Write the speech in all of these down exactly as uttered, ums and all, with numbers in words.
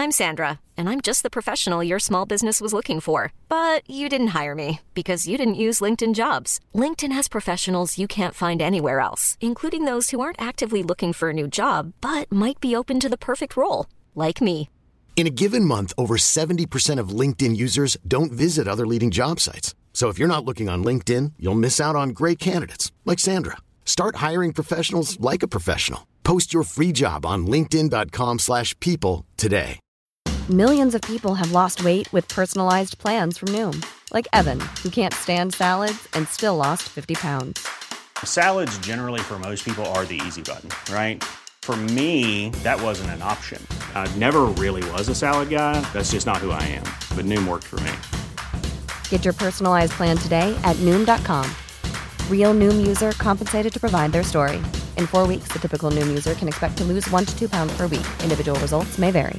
I'm Sandra, and I'm just the professional your small business was looking for. But you didn't hire me because you didn't use LinkedIn Jobs. LinkedIn has professionals you can't find anywhere else, including those who aren't actively looking for a new job, but might be open to the perfect role, like me. In a given month, over seventy percent of LinkedIn users don't visit other leading job sites. So if you're not looking on LinkedIn, you'll miss out on great candidates like Sandra. Start hiring professionals like a professional. Post your free job on linkedin dot com slash people today. Millions of people have lost weight with personalized plans from Noom. Like Evan, who can't stand salads and still lost fifty pounds. Salads generally for most people are the easy button, right? For me, that wasn't an option. I never really was a salad guy. That's just not who I am. But Noom worked for me. Get your personalized plan today at Noom dot com. Real Noom user compensated to provide their story. In four weeks, the typical Noom user can expect to lose one to two pounds per week. Individual results may vary.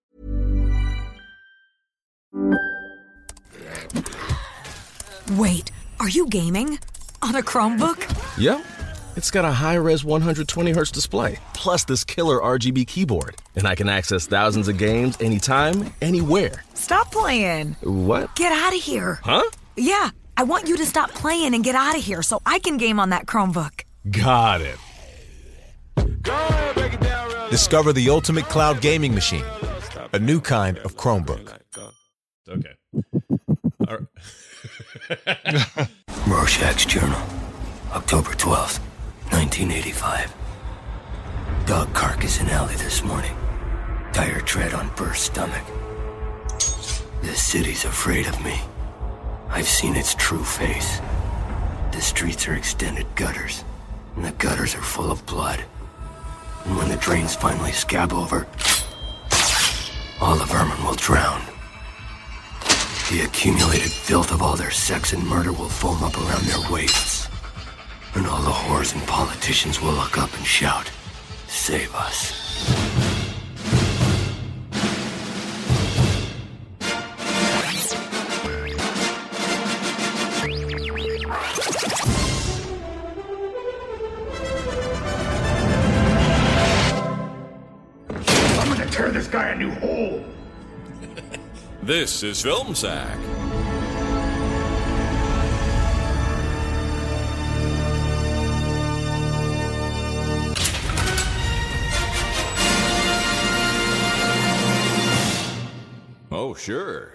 Wait, are you gaming? On a Chromebook? Yep. It's got a high-res one hundred twenty hertz display, plus this killer R G B keyboard. And I can access thousands of games anytime, anywhere. Stop playing. What? Get out of here. Huh? Yeah, I want you to stop playing and get out of here so I can game on that Chromebook. Got it. Discover the ultimate cloud gaming machine. A new kind of Chromebook. Okay. All right. Rorschach's Journal, October twelfth, nineteen eighty-five. Dog carcass in alley this morning. Tire tread on burst stomach. This city's afraid of me. I've seen its true face. The streets are extended gutters, and the gutters are full of blood. And when the drains finally scab over, all the vermin will drown. The accumulated filth of all their sex and murder will foam up around their waists. And all the whores and politicians will look up and shout, "Save us." I'm gonna tear this guy a new hole. This is Film Sack. Oh, sure.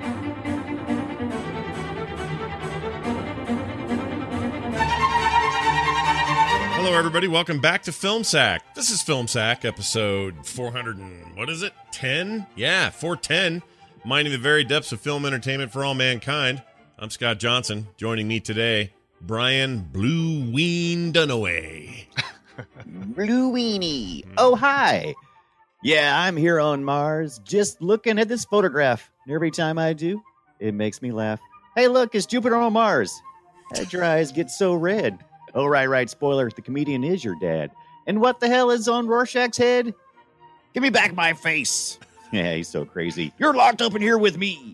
Hello, everybody. Welcome back to Film Sack. This is Film Sack, episode four hundred and, what is it, ten? Yeah, four ten. Mining the very depths of film entertainment for all mankind. I'm Scott Johnson. Joining me today, Brian Blue Ween Dunaway. Blue Weenie. Oh, hi. Yeah, I'm here on Mars, just looking at this photograph. And every time I do, it makes me laugh. Hey, look, it's Jupiter on Mars. How'd your eyes get so red? Oh, right, right. Spoiler, the comedian is your dad. And what the hell is on Rorschach's head? Give me back my face. Yeah, he's so crazy. You're locked up in here with me.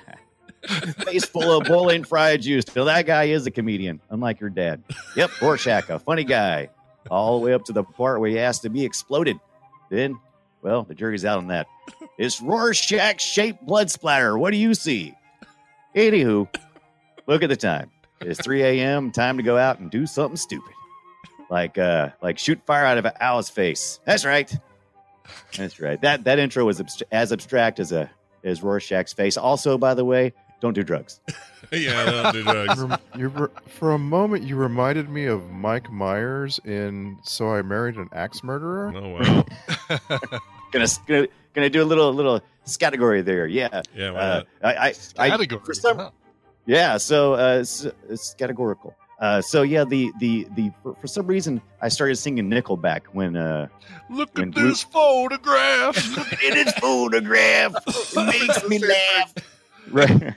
Face full of boiling fried juice. So that guy is a comedian, unlike your dad. Yep, Rorschach, a funny guy. All the way up to the part where he asked to be exploded. Then, well, the jury's out on that. It's Rorschach-shaped blood splatter. What do you see? Anywho, look at the time. It's three a.m. Time to go out and do something stupid. Like uh, like shoot fire out of an owl's face. That's right. That's right. That that intro was abst- as abstract as a as Rorschach's face. Also, by the way, don't do drugs. Yeah, don't do drugs. You re- for a moment, you reminded me of Mike Myers in "So I Married an Axe Murderer." Oh wow! gonna gonna gonna do a little little category there. Yeah. Yeah. Why Uh, not? I I, I for some. Yeah. So uh, it's, it's categorical. Uh, so yeah, the the the for, for some reason I started singing Nickelback when uh Look when at this photograph. Look at this photograph. It makes me laugh. Right.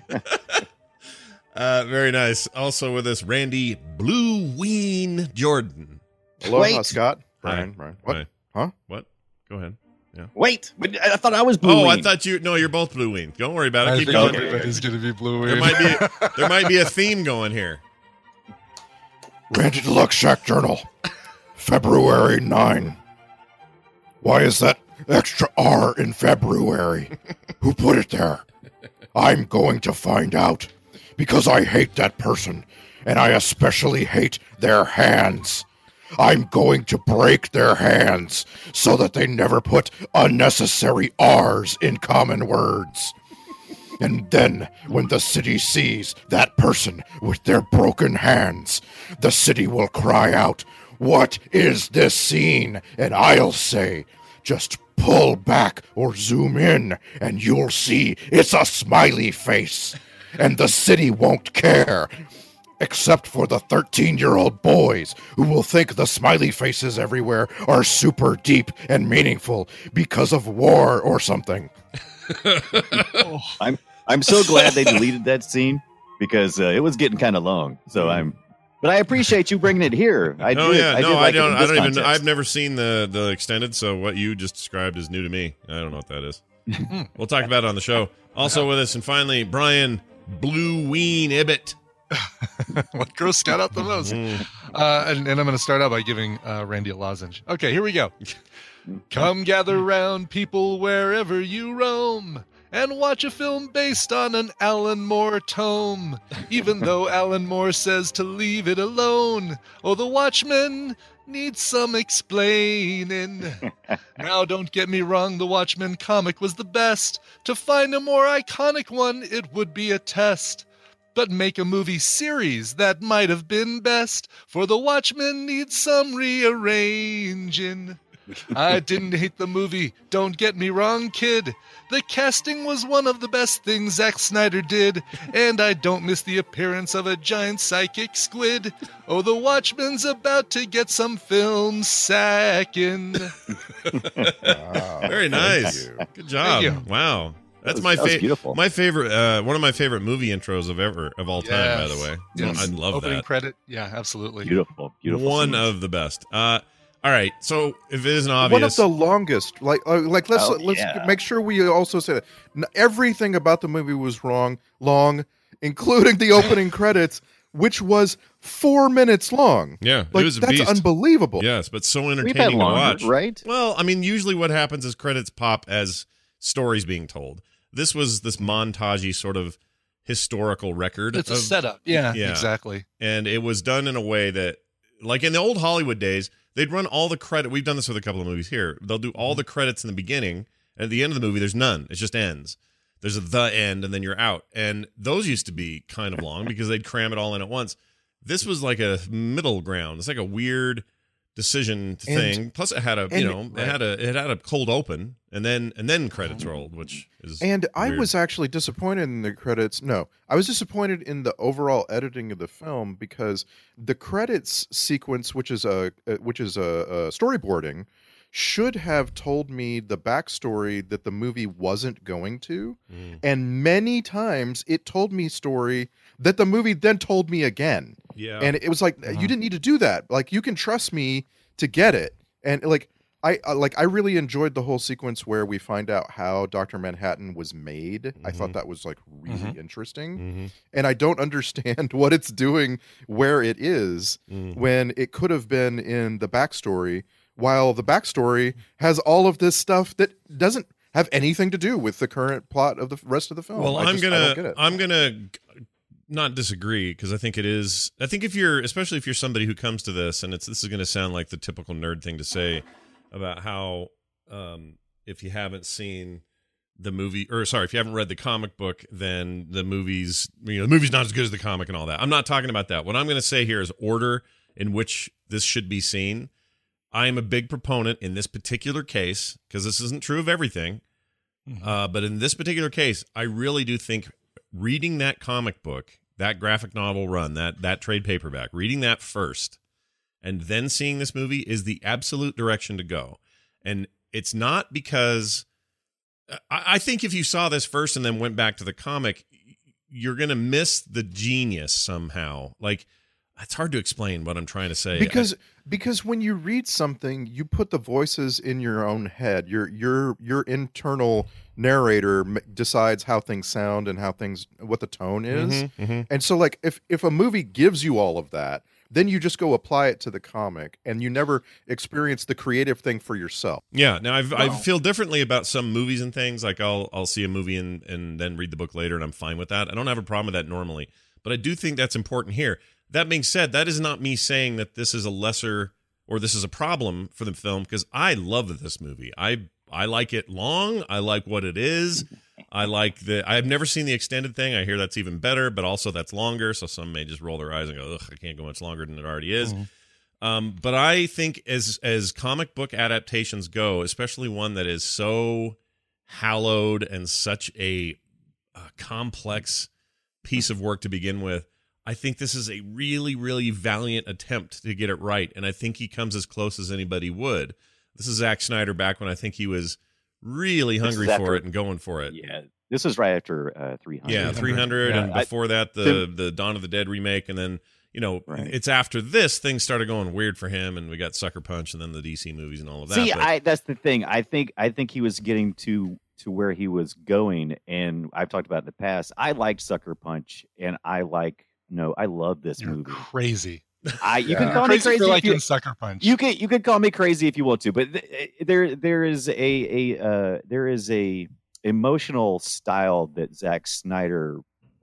Uh, very nice. Also with us, Randy Blue Ween Jordan. Aloha, Wait. Scott. Hi. Brian. Brian. What? Hi. Huh? What? Go ahead. Yeah. Wait, but I thought I was Blue Oh, Ween. I thought you. No, you're both Blue Ween. Don't worry about it. I Keep think going. everybody's going to be blue. There might be there might be a theme going here. Randy Deluxe Shack Journal, February ninth. Why is that extra R in February? Who put it there? I'm going to find out, because I hate that person, and I especially hate their hands. I'm going to break their hands so that they never put unnecessary R's in common words. And then, when the city sees that person with their broken hands, the city will cry out, "What is this scene?" And I'll say, "Just pull back or zoom in, and you'll see it's a smiley face." And the city won't care. Except for the thirteen-year-old boys who will think the smiley faces everywhere are super deep and meaningful because of war or something. I'm I'm so glad they deleted that scene because uh, it was getting kind of long. So I'm, but I appreciate you bringing it here. I oh did, yeah, I no, did like I don't. it in I this don't even. context. I've never seen the the extended, so what you just described is new to me. I don't know what that is. We'll talk about it on the show. Also with us, and finally, Brian Blue Ween Ibbett. What gross Scout out the most? Uh, and, and I'm going to start out by giving uh, Randy a lozenge. Okay, here we go. Come gather round, people, wherever you roam, and watch a film based on an Alan Moore tome. Even though Alan Moore says to leave it alone. Oh, The Watchmen needs some explaining. Now, don't get me wrong, the Watchmen comic was the best. To find a more iconic one, it would be a test. But make a movie series, that might have been best, for The Watchmen needs some rearranging. I didn't hate the movie, don't get me wrong, kid. The casting was one of the best things Zack Snyder did, and I don't miss the appearance of a giant psychic squid. Oh, The Watchmen's about to get some film sacking. Wow. Very nice. Good job. Thank you. Wow. That's was- my that was favorite. beautiful. My favorite. Uh, one of my favorite movie intros of ever of all time. By the Yes. way, Yes. I love Opening that. credit. Yeah, absolutely. Beautiful, beautiful. One scenes. of the best. Uh, all right. So if it isn't One of obvious, the longest. Like, uh, like let's Oh, let's yeah. make sure we also say that N- everything about the movie was wrong, long, including the opening credits, which was four minutes long. yeah, Like it was a that's beast. unbelievable. Yes, but so We've entertaining had to longer, watch. right? Well, I mean, usually what happens is credits pop as stories being told. This was this montagey sort of historical record. It's a of- setup. Yeah, Yeah. exactly. and it was done in a way that, like in the old Hollywood days, they'd run all the credit. We've done this with a couple of movies here. They'll do all the credits in the beginning, and at the end of the movie, there's none. It just ends. There's a the end, and then you're out. And those used to be kind of long because they'd cram it all in at once. This was like a middle ground. It's like a weird decision And- thing. Plus, it had a you and- know it had a it had a cold open, and then and then credits rolled, which is And I weird. was actually disappointed in the credits. No, I was disappointed in the overall editing of the film because the credits sequence, which is a uh, which is a, a storyboarding, should have told me the backstory that the movie wasn't going to, Mm. and many times it told me story that the movie then told me again. Yeah. And it was like, you didn't need to do that. Like, you can trust me to get it. And like, I uh, like I really enjoyed the whole sequence where we find out how Doctor Manhattan was made. I thought that was like really Mhm. interesting. Mhm. And I don't understand what it's doing where it is Mm. when it could have been in the backstory, while the backstory has all of this stuff that doesn't have anything to do with the current plot of the rest of the film. Well, I I'm just- I don't get gonna it. I'm gonna g- not disagree because I think it is. I think if you're, especially if you're somebody who comes to this, and it's this is going to sound like the typical nerd thing to say about how um, if you haven't seen the movie, or sorry, if you haven't read the comic book, then the movie's you know the movie's not as good as the comic and all that. I'm not talking about that. What I'm going to say here is order in which this should be seen. I am a big proponent in this particular case because this isn't true of everything. Uh, but in this particular case, I really do think reading that comic book, that graphic novel run, that that trade paperback, reading that first, and then seeing this movie is the absolute direction to go. And it's not because I, I think if you saw this first and then went back to the comic, you're going to miss the genius somehow. Like, it's hard to explain what I'm trying to say. because because when you read something, you put the voices in your own head. Your your your internal narrator m- decides how things sound and how things what the tone is. Mhm, mhm. And so, like, if if a movie gives you all of that, then you just go apply it to the comic, and you never experience the creative thing for yourself. Yeah. Now I've, I Wow. feel differently about some movies and things. Like I'll I'll see a movie and and then read the book later, and I'm fine with that. I don't have a problem with that normally, but I do think that's important here. That being said, that is not me saying that this is a lesser or this is a problem for the film, because I love this movie. I I like it long. I like what it is. I like the. I've never seen the extended thing. I hear that's even better, but also that's longer. So some may just roll their eyes and go, "Ugh, I can't go much longer than it already is." Mm-hmm. Um, but I think as as comic book adaptations go, especially one that is so hallowed and such a, a complex piece of work to begin with, I think this is a really, really valiant attempt to get it right, and I think he comes as close as anybody would. This is Zack Snyder back when I think he was really hungry after, for it and going for it. Yeah, this was right after uh, three hundred. Yeah, three hundred, yeah, and before I, that, the the Dawn of the Dead remake, and then you know, right. it's after this things started going weird for him, and we got Sucker Punch, and then the D C movies and all of that. See, but, I that's the thing. I think I think he was getting to to where he was going, and I've talked about it in the past. I liked Sucker Punch, and I like no, I love this You're movie. Crazy. I you yeah. can call crazy me crazy for liking if you, Sucker Punch. You can you can call me crazy if you want to, but th- there there is a a uh, there is a emotional style that Zack Snyder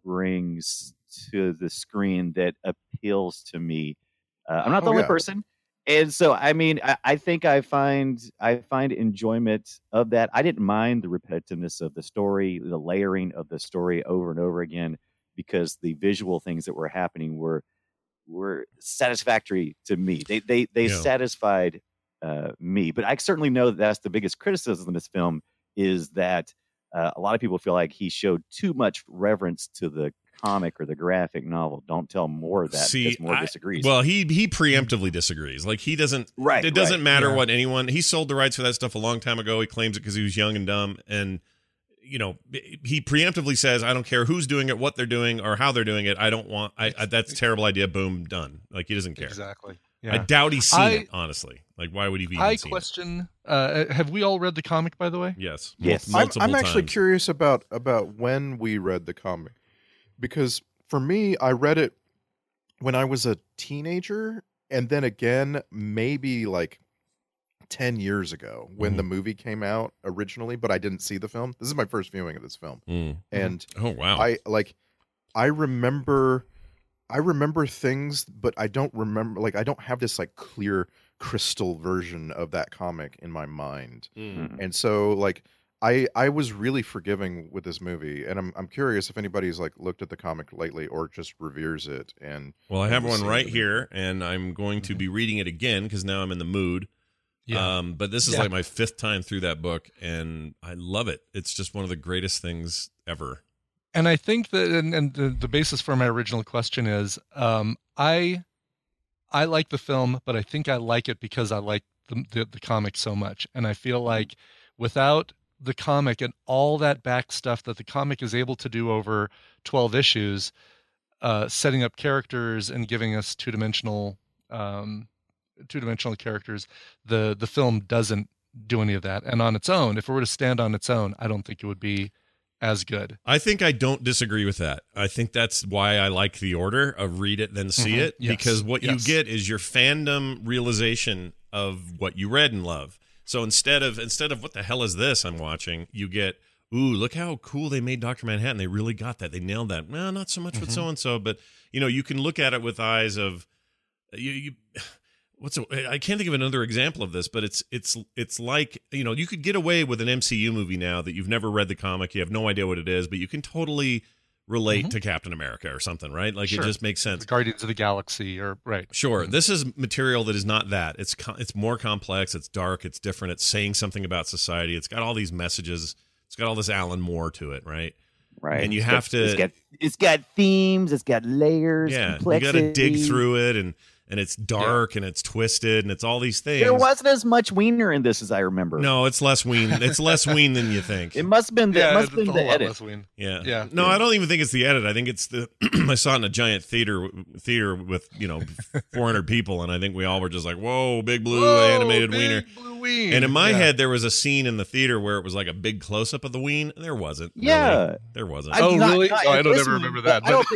brings to the screen that appeals to me. Uh, I'm not the oh, only yeah. person, and so I mean I, I think I find I find enjoyment of that. I didn't mind the repetitiveness of the story, the layering of the story over and over again, because the visual things that were happening were. were satisfactory to me. They they they Yeah. satisfied uh, me. But I certainly know that that's the biggest criticism of this film is that uh, a lot of people feel like he showed too much reverence to the comic or the graphic novel. Don't tell more of that See, because more I- disagrees. Well, he he preemptively disagrees. Like he doesn't. Right, It doesn't right, matter yeah. what anyone. He sold the rights for that stuff a long time ago. He claims it because he was young and dumb, and you know he preemptively says, "I don't care who's doing it, what they're doing, or how they're doing it. I don't want. I, I that's a terrible idea. Boom, done. Like he doesn't care. Exactly. I Yeah. doubt he's seen I- it. Honestly, like why would he be? Even I seen question. Uh, have we all read the comic, by the way? It? Yes. Yes. Mul- I'm, multiple I'm actually times. curious about about when we read the comic, because for me, I read it when I was a teenager, and then again, maybe like ten years ago when Mhm. the movie came out originally, but I didn't see the film. This is my first viewing of this film, Mm. and Oh wow. I like I remember I remember things, but I don't remember like I don't have this like clear crystal version of that comic in my mind. Mm. And so like I I was really forgiving with this movie, and I'm I'm curious if anybody's like looked at the comic lately or just reveres it. And Well, I have and one seen right it. here, and I'm going to be reading it again because now I'm in the mood. Yeah. Um, but this is Yeah. like my fifth time through that book, and I love it. It's just one of the greatest things ever. And I think that, and, and the, the basis for my original question is, um, I, I like the film, but I think I like it because I like the, the the comic so much, and I feel like without the comic and all that back stuff that the comic is able to do over twelve issues, uh, setting up characters and giving us two dimensional, um, two dimensional characters, the the film doesn't do any of that. And on its own, if it were to stand on its own, I don't think it would be as good. I think I don't disagree with that. I think that's why I like the order of read it, then see Mhm. it, Yes. because what Yes. you get is your fandom realization of what you read and love. So instead of instead of what the hell is this I'm watching, you get, ooh, look how cool they made Doctor Manhattan. They really got that. They nailed that. Well, not so much with Mhm. so and so, but you know, you can look at it with eyes of you. you What's a, I can't think of another example of this, but it's it's it's like, you know, you could get away with an M C U movie now that you've never read the comic, you have no idea what it is, but you can totally relate Mhm. to Captain America or something, right? Like Sure. it just makes sense. The Guardians of the Galaxy, or right. Sure, this is material that is not that. It's co- it's more complex. It's dark. It's different. It's saying something about society. It's got all these messages. It's got all this Alan Moore to it, right? right. And you It's have got- to. It's got it's got themes. It's got layers. yeah, you complexity. got to dig through it, and and it's dark and it's twisted and it's all these things. There wasn't as much wiener in this as I remember. No, it's less ween. It's less ween than you think. It must have been the, it Yeah, must it's have been a the whole lot edit. less Ween. Yeah. Yeah. No, I don't even think it's the edit. I think it's the I saw it in a giant theater theater with, you know, four hundred people, and I think we all were just like, "Whoa, big blue Whoa, animated big wiener." blue ween. And in my Yeah. head there was a scene in the theater where it was like a big close up of the ween, and there wasn't. really. Yeah. There wasn't. Oh, Not- really? not Oh, I in don't this ever one, remember but that, I don't but- think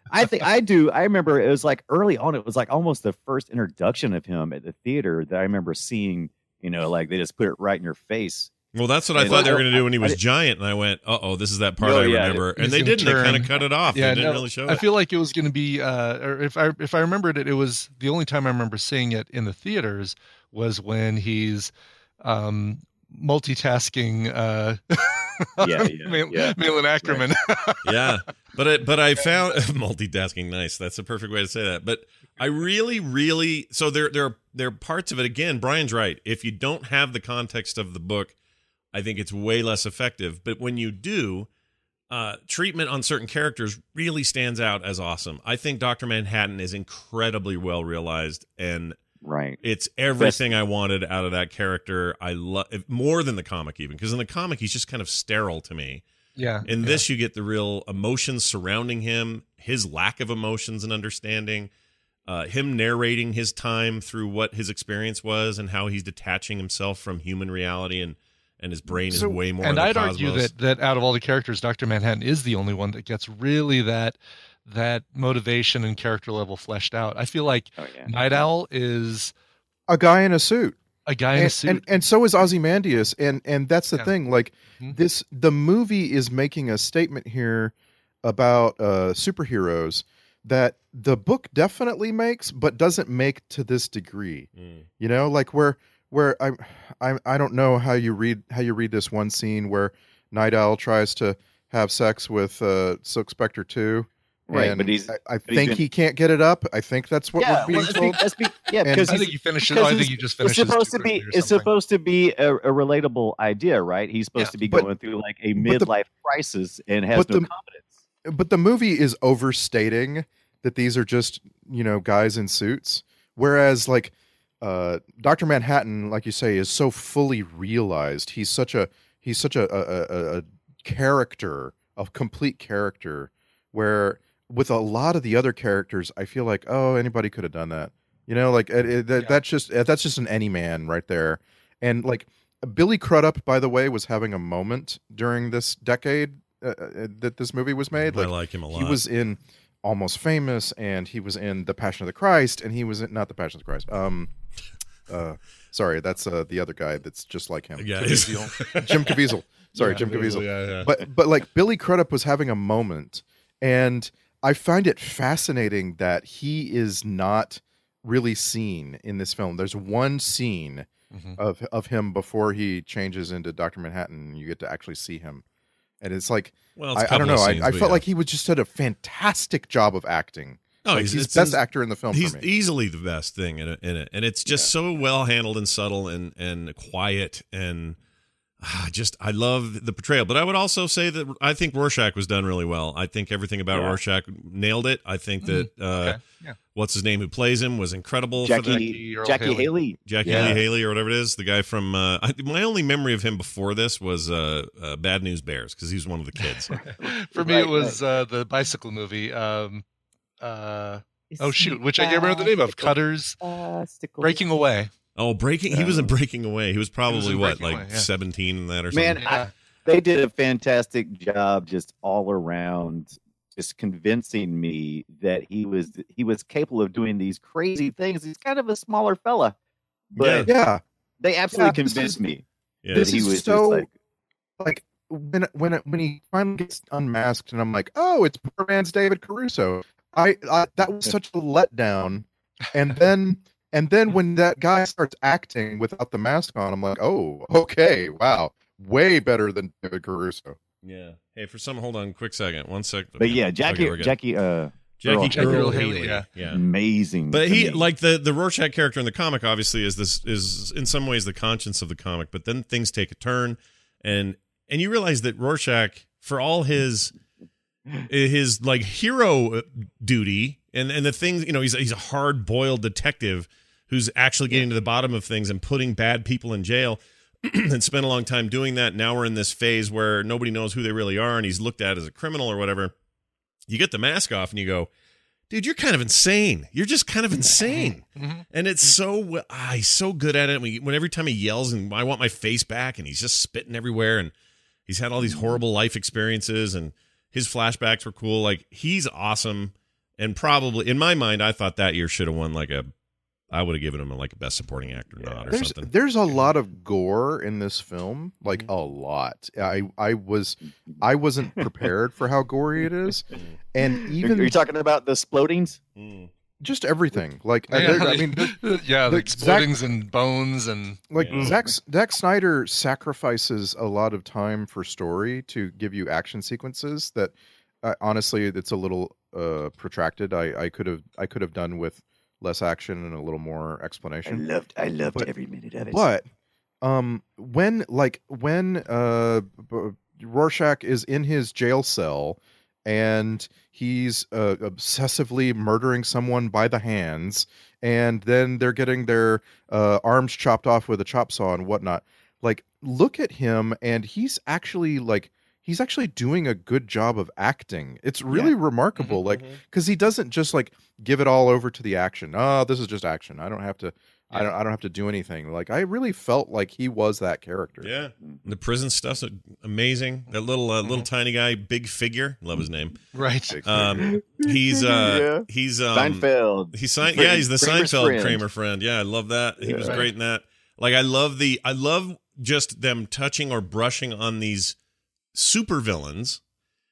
I think I do. I remember it was like early on. It was like almost the first introduction of him at the theater that I remember seeing. You know, like they just put it right in your face. Well, that's what I And thought they were I- going to do when he was I- giant, and I went, "Uh oh, this is that part No, I yeah, remember." it- And He's they gonna didn't. They turn. kind of cut it off. Yeah, they didn't no, really show I it. feel like it was going to be, uh, or if I if I remembered it, it was the only time I remember seeing it in the theaters was when he's um, multitasking. Uh, Yeah, yeah, Mal- yeah. Malin Ackerman. yeah, but I, but I found multitasking nice. That's a perfect way to say that. But I really, really so there there are there are parts of it. Again, Brian's right. If you don't have the context of the book, I think it's way less effective. But when you do, uh, treatment on certain characters really stands out as awesome. I think Doctor Manhattan is incredibly well realized, and Right. it's everything I wanted out of that character. I love more than the comic, even because in the comic he's just kind of sterile to me. Yeah. In yeah. this, you get the real emotions surrounding him, his lack of emotions and understanding, uh, him narrating his time through what his experience was and how he's detaching himself from human reality, and and his brain is So- way more. in And the I'd cosmos. argue that that out of all the characters, Doctor Manhattan is the only one that gets really that that motivation and character level fleshed out. I feel like Oh, yeah. Night Owl is A guy in a suit. a guy in and, a suit. and and so is Ozymandias, and and that's the Yeah. thing. Like Mhm. this, the movie is making a statement here about uh, superheroes that the book definitely makes, but doesn't make to this degree. Mm. You know, like where where I I I don't know how you read how you read this one scene where Night Owl tries to have sex with uh, Silk Spectre two. Right, and but he's- I, I but he's think been- he can't get it up. I think that's what Yeah, we're being well, that's told. be- that's be- yeah, And- because I he's- think you finished it. because I think he's- you just It's finished supposed to be. It's supposed to be a, a relatable idea, right? He's supposed Yeah, to be but- going through like a but the- midlife crisis and has but no the- confidence. But the movie is overstating that these are just, you know, guys in suits, whereas like uh Doctor Manhattan, like you say, is so fully realized. He's such a he's such a a, a, a character, a complete character, where with a lot of the other characters, I feel like, oh, anybody could have done that. You know, like it, it, that, Yeah. that's just that's just an any man right there. And like Billy Crudup, by the way, was having a moment during this decade uh, uh, that this movie was made. I like him a lot. He was in Almost Famous, and he was in The Passion of the Christ, and he was in not The Passion of the Christ. Um, uh, sorry, that's uh, the other guy that's just like him. Yeah, Caviezel. Jim Caviezel. Sorry, Yeah, Jim Caviezel. yeah, yeah. But but like Billy Crudup was having a moment, and I find it fascinating that he is not really seen in this film. There's one scene Mhm. of of him before he changes into Doctor Manhattan, and you get to actually see him, and it's like Well, it's a I, I don't couple know. of I, scenes, I but felt yeah. like he was just did a fantastic job of acting. Oh, Like, he's, he's it's best his- actor in the film He's for me. easily the best thing in it, in it. and it's just so well handled and subtle and and quiet and ah, just I love the portrayal. But I would also say that I think Rorschach was done really well. I think everything about Yeah. Rorschach nailed it. I think that uh, Okay. Yeah. what's his name who plays him was incredible. for that. Jackie Earl Jackie Haley. Haley. Jackie Yeah. Lee Haley or whatever it is, the guy from uh, I, my only memory of him before this was uh, uh, Bad News Bears because he was one of the kids. For me, Right, it was uh, the bicycle movie. Um, uh, oh shoot, Isn't which I can't remember the name of. Stickle- Cutters uh, Stickle- Breaking Away. Oh, breaking! He was in Breaking Away. He was probably in what, Breaking like Away, yeah. seventeen in that or something. Man, Yeah. I, they did a fantastic job, just all around, just convincing me that he was he was capable of doing these crazy things. He's kind of a smaller fella, but Yeah, they absolutely Yeah, this convinced is- me Yeah. that this he is was so just like, like when when it, when he finally gets unmasked, and I'm like, oh, it's poor man's David Caruso. I, I that was such a letdown, and then and then when that guy starts acting without the mask on, I'm like, oh, okay, wow, way better than David Caruso. Yeah. Hey, for some, hold on, quick second, one second. but yeah, Jackie Okay, we're good. Jackie uh Jackie, Earl Jackie Earl Earl Haley. Haley, yeah. yeah. amazing. But to he me. like the the Rorschach character in the comic obviously is this is in some ways the conscience of the comic, but then things take a turn, and and you realize that Rorschach, for all his his like hero duty and and the things, you know, he's he's a hard boiled detective who's actually getting to the bottom of things and putting bad people in jail. And spent a long time doing that. Now we're in this phase where nobody knows who they really are, and he's looked at as a criminal or whatever. You get the mask off, and you go, "Dude, you're kind of insane. You're just kind of insane." Mhm. And it's so ah, he's so good at it. When, when every time he yells, and I want my face back, and he's just spitting everywhere, and he's had all these horrible life experiences, and his flashbacks were cool. Like he's awesome. and probably in my mind, I thought that year should have won like a. I would have given him a, like a best supporting actor nod or there's, something. There's a lot of gore in this film, like a lot. I I was I wasn't prepared for how gory it is, and even are you talking about the explodings? Just everything, like Yeah, I, I mean, yeah, the like explodings Zack- and bones and like Yeah. Zack Zack Snyder sacrifices a lot of time for story to give you action sequences that, uh, honestly, it's a little uh, protracted. I I could have I could have done with less action and a little more I explanation. loved, I loved But- every minute of it. But um, when like when uh, B- Rorschach is in his jail cell and he's uh, obsessively murdering someone by the hands, and then they're getting their uh, arms chopped off with a chop saw and whatnot. Like, look at him, and he's actually like he's actually doing a good job of acting. It's really remarkable, like because he doesn't just like give it all over to the action. Oh, this is just action. I don't have to. I don't. I don't have to do anything. Like, I really felt like he was that character. Yeah, the prison stuff's amazing. That little uh, little tiny guy, big figure. Love his name. right. Um, he's uh, Yeah. he's um, Seinfeld. He's sein- Fra- yeah, he's the Kramer's Seinfeld friend. Kramer friend. Yeah, I love that. He was Yeah. great in that. Like, I love the. I love just them touching or brushing on these supervillains.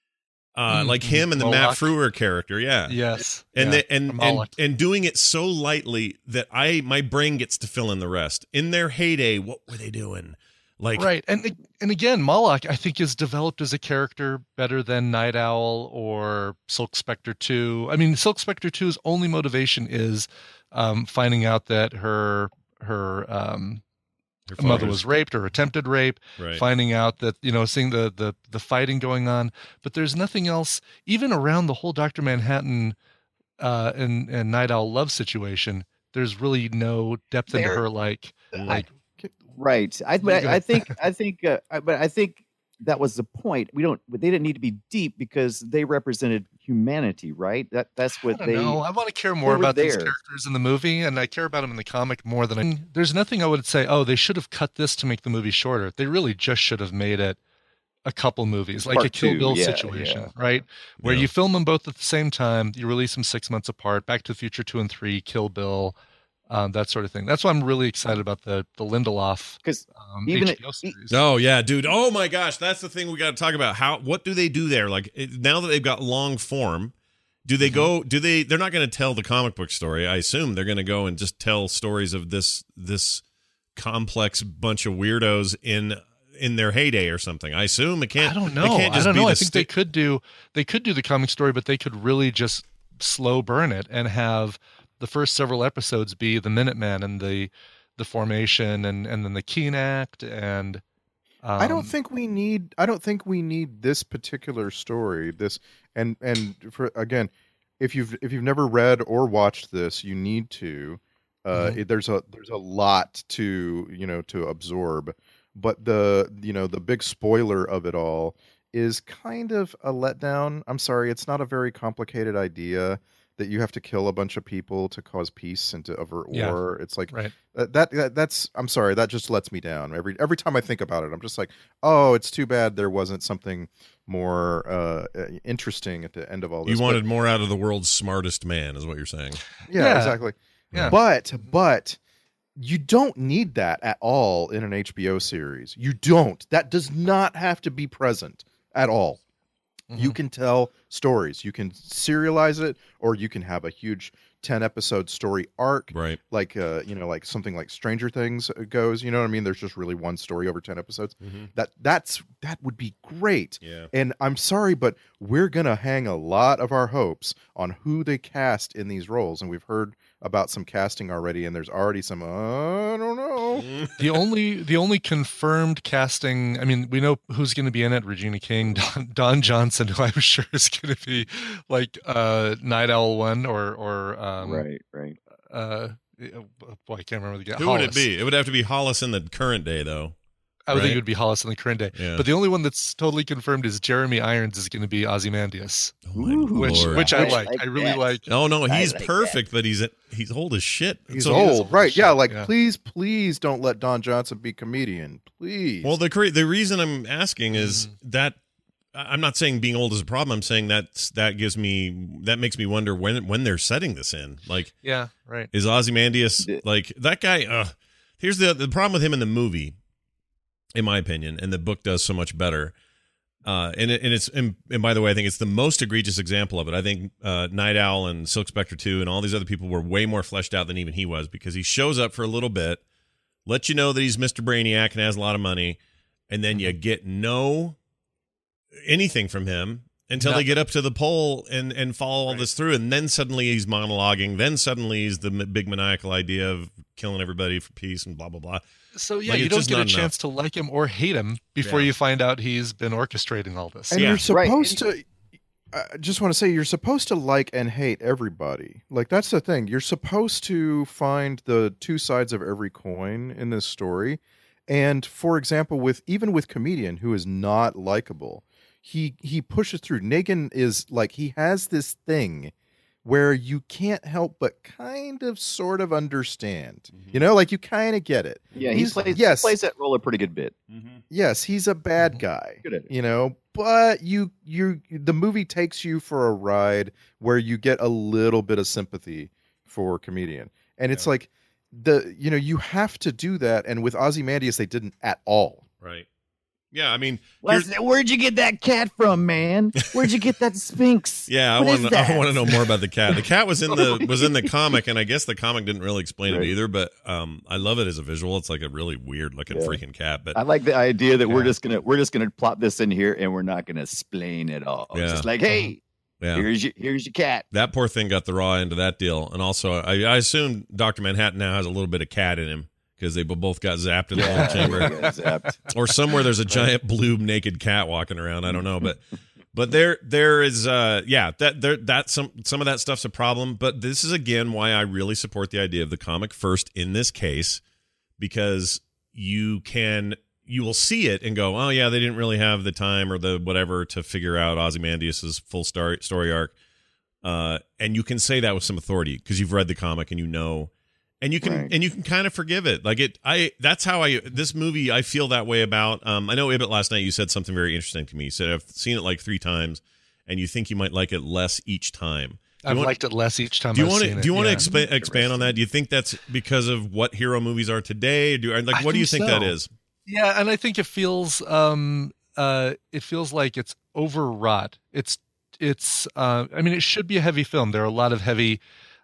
Uh, Mm, like him and the Moloch. Matt Frewer character, yeah, Yes. and yeah. the, and, and Moloch. and doing it so lightly that I my brain gets to fill in the rest. In their heyday, what were they doing? Like, right, and and again, Moloch I think is developed as a character better than Night Owl or Silk Spectre two. I mean, Silk Spectre two's only motivation is um, finding out that her her um, Her mother father's- was raped or attempted rape. Right. Finding out that you know, seeing the the the fighting going on, but there's nothing else even around the whole Doctor Manhattan uh, and and Night Owl love situation. There's really no depth into There- her, like like. Right. I, but I, I think, I think, uh, I- but I think that was the point. We don't, they didn't need to be deep because they represented humanity, right? That that's what I they. don't know. I want to care more were about these there. characters in the movie, and I care about them in the comic more than I. There's nothing I would say. Oh, they should have cut this to make the movie shorter. They really just should have made it a couple movies, like Part a Kill two, Bill yeah, situation, yeah. right? Where Yeah. you film them both at the same time, you release them six months apart. Back to the Future two and three, Kill Bill, um, that sort of thing. That's why I'm really excited about the the Lindelof Because um, even H B O it- series. Oh yeah, dude. Oh my gosh, that's the thing we got to talk about. How what do they do there? Like it, now that they've got long form, do they go? Do they? They're not going to tell the comic book story. I assume they're going to go and just tell stories of this this complex bunch of weirdos in in their heyday or something. I assume it can't. I don't it know. can't I just don't be know. the I think they sti- could do they could do the comic story, but they could really just slow burn it and have the first several episodes be the Minutemen and the the formation and and then the Keene Act and. Um, I don't think we need. I don't think we need this particular story. This and and for again, if you've if you've never read or watched this, you need to. Uh, Mhm. it, there's a there's a lot to you know to absorb, but the you know the big spoiler of it all is kind of a letdown. I'm sorry, it's not a very complicated idea that you have to kill a bunch of people to cause peace and to avert Yeah. war. It's like Right. that, that that that's I'm sorry, that just lets me down. Every every time I think about it, I'm just like, "Oh, it's too bad there wasn't something more uh, uh, interesting at the end of all this." You But- wanted more out of the world's smartest man, is what you're saying. yeah, Yeah. exactly. Yeah. But but you don't need that at all in an H B O series. You don't. That does not have to be present at all. You can tell stories. You can serialize it, or you can have a huge ten episode story arc, Right. like uh, you know, like something like Stranger Things goes. You know what I mean? There's just really one story over ten episodes. Mhm. That that's that would be great. Yeah. And I'm sorry, but we're gonna hang a lot of our hopes on who they cast in these roles, and we've heard about some casting already, and there's already some. Uh, I don't know. the only the only confirmed casting. I mean, we know who's going to be in it: Regina King, Don, Don Johnson, who I'm sure is going to be like uh, Night Owl one or or um, right, right. Uh, boy, I can't remember the guy. Who would it be? It would have to be Hollis in the current day, though. I would right? think it would be Hollis in the current day. Yeah. But the only one that's totally confirmed is Jeremy Irons is going to be Ozymandias, Oh my which Lord. which I I like. like I really that. like. Oh no, I he's like perfect, but he's he's old as shit. He's So- old, right? Yeah, like Yeah. please, please don't let Don Johnson be comedian, please. Well, the cre- the reason I'm asking is Mm. that I'm not saying being old is a problem. I'm saying that's that gives me that makes me wonder when when they're setting this in. Like, yeah, right. Is Ozymandias like that guy? Uh, here's the the problem with him in the movie, in my opinion, and the book does so much better. Uh, and it, and it's and, and by the way, I think it's the most egregious example of it. I think uh, Night Owl and Silk Spectre two and all these other people were way more fleshed out than even he was, because he shows up for a little bit, let you know that he's Mister Brainiac and has a lot of money, and then you get no anything from him until Nothing. they get up to the pole and and follow all this through, and then suddenly he's monologuing. Then suddenly he's the m- big maniacal idea of killing everybody for peace and blah blah blah. So yeah, Like, you it's don't just get a not chance to like him or hate him before Yeah. you find out he's been orchestrating all this. And Yeah. you're supposed Right. to. I just want to say you're supposed to like and hate everybody. Like, that's the thing. You're supposed to find the two sides of every coin in this story. And for example, with even with Comedian, who is not likable, he he pushes through. Negan is like, he has this thing where you can't help but kind of sort of understand. You know, like you kind of get it. Yeah, he He's- plays, yes, he plays that role a pretty good bit. yes, he's a bad guy. Good at it. You know, but you you the movie takes you for a ride where you get a little bit of sympathy for Comedian. And it's like the you know, you have to do that, and with Ozymandias they didn't at all. Right. Yeah, I mean, What's that- where'd you get that cat from, man? Where'd you get that Sphinx? yeah, I What want is I that? want to know more about the cat. The cat was in the was in the comic, and I guess the comic didn't really explain Right. it either. But um, I love it as a visual. It's like a really weird looking Yeah. freaking cat. But I like the idea that we're Yeah. just gonna we're just gonna plop this in here and we're not gonna explain it all. Yeah. It's just like, hey, yeah, here's your here's your cat. that poor thing got the raw end of that deal. And also, I, I assume Doctor Manhattan now has a little bit of cat in him, because they both got zapped in the little chamber. Yeah, zapped. Or somewhere there's a giant blue naked cat walking around. I don't know, but but there there is uh yeah that there that some some of that stuff's a problem. But this is again why I really support the idea of the comic first in this case, because you can you will see it and go, oh yeah, they didn't really have the time or the whatever to figure out Ozymandias's full story story arc, uh, and you can say that with some authority because you've read the comic and you know. And you can Right. and you can kind of forgive it. Like it I that's how I this movie I feel that way about. Um I know Ibit last night you said something very interesting to me. You said I've seen it like three times and you think you might like it less each time. Do you I've want- liked it less each time Do you I've want seen to it. do you want to yeah. expa- expand on that? Do you think that's because of what hero movies are today? Do like I what do you think think that so. is? Yeah, and I think it feels um uh it feels like it's overwrought. It's it's uh I mean it should be a heavy film. There are a lot of heavy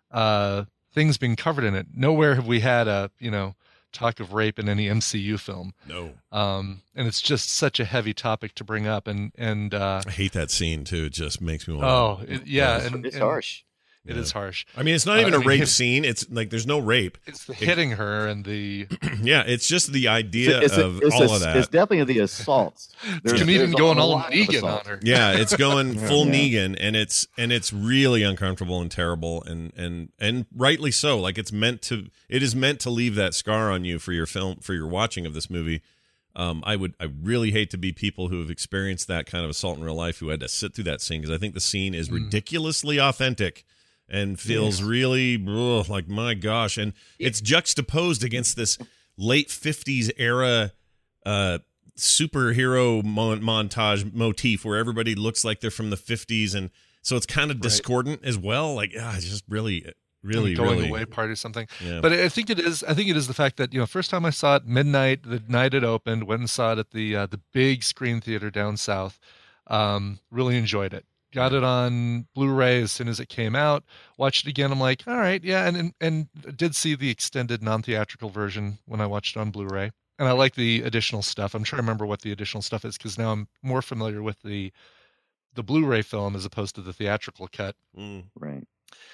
uh things being covered in it. Nowhere have we had a, you know, talk of rape in any M C U film. No. Um and it's just such a heavy topic to bring up and and uh I hate that scene too. It just makes me want oh, it, yeah, It's, and it's and harsh. It is harsh. I mean, it's not Uh, even I a mean, rape hit- scene. It's like there's no rape. It's the It- hitting her and the yeah, it's just the idea It's a- of it's all a- of that. It's definitely the assaults. There's- comedian there's a going all lot of Negan assault. on her. Yeah, it's going full Yeah. Negan, and it's and it's really uncomfortable and terrible, and and and rightly so. Like it's meant to, it is meant to leave that scar on you for your film, for your watching of this movie. Um, I would, I really hate to be people who have experienced that kind of assault in real life who had to sit through that scene, because I think the scene is ridiculously authentic and feels really ugh, like, my gosh, and it's juxtaposed against this late fifties era uh superhero mon- montage motif where everybody looks like they're from the fifties, and so it's kind of discordant as well. Like, ah, it's just really, really, going really. away party or something. Yeah. But I think it is. I think it is the fact that, you know, first time I saw it midnight, the night it opened, went and saw it at the uh, the big screen theater down south. Um, really enjoyed it. Got it on Blu-ray as soon as it came out. Watched it again. I'm like, all right, yeah, and and, and did see the extended non-theatrical version when I watched it on Blu-ray. And I like the additional stuff. I'm trying to remember what the additional stuff is because now I'm more familiar with the the Blu-ray film as opposed to the theatrical cut. Mm. Right.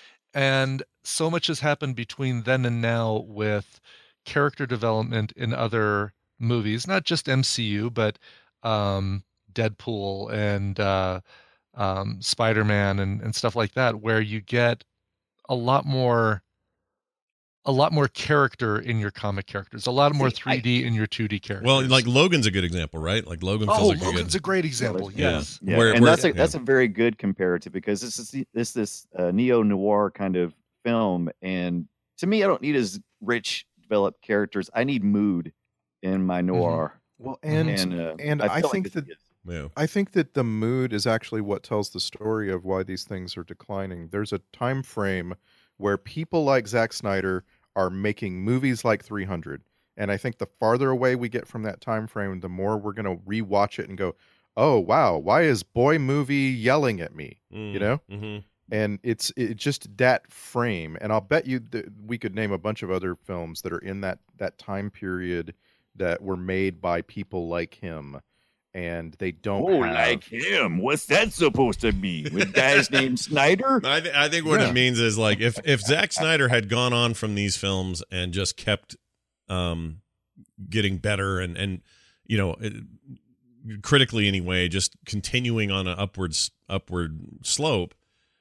And so much has happened between then and now with character development in other movies, not just M C U, but um, Deadpool and uh, um, Spider-Man and, and stuff like that, where you get a lot more a lot more character in your comic characters, a lot more three D in your two D characters. Well, like Logan's a good example, right? Like Logan feels oh, like Logan's a a great example. Yeah. Yes. Yeah, Where- and where- that's a yeah. that's a very good comparative because this is the- this this uh, neo noir kind of film, and to me, I don't need as rich developed characters. I need mood in my noir. Well, and and, uh, and I I, feel like think this that is- Yeah. I think that the mood is actually what tells the story of why these things are declining. There's a time frame where people like Zack Snyder are making movies like three hundred. And I think the farther away we get from that time frame, the more we're going to rewatch it and go, oh, wow, why is boy movie yelling at me? Mm, you know? Mm-hmm. And it's it just that frame. And I'll bet you that we could name a bunch of other films that are in that, that time period that were made by people like him. And they don't Oh, have... like him. What's that supposed to mean? With guys named Snyder? I, th- I think what Yeah. it means is like if if Zack Snyder had gone on from these films and just kept um, getting better and and you know it, critically anyway, just continuing on an upwards upward slope,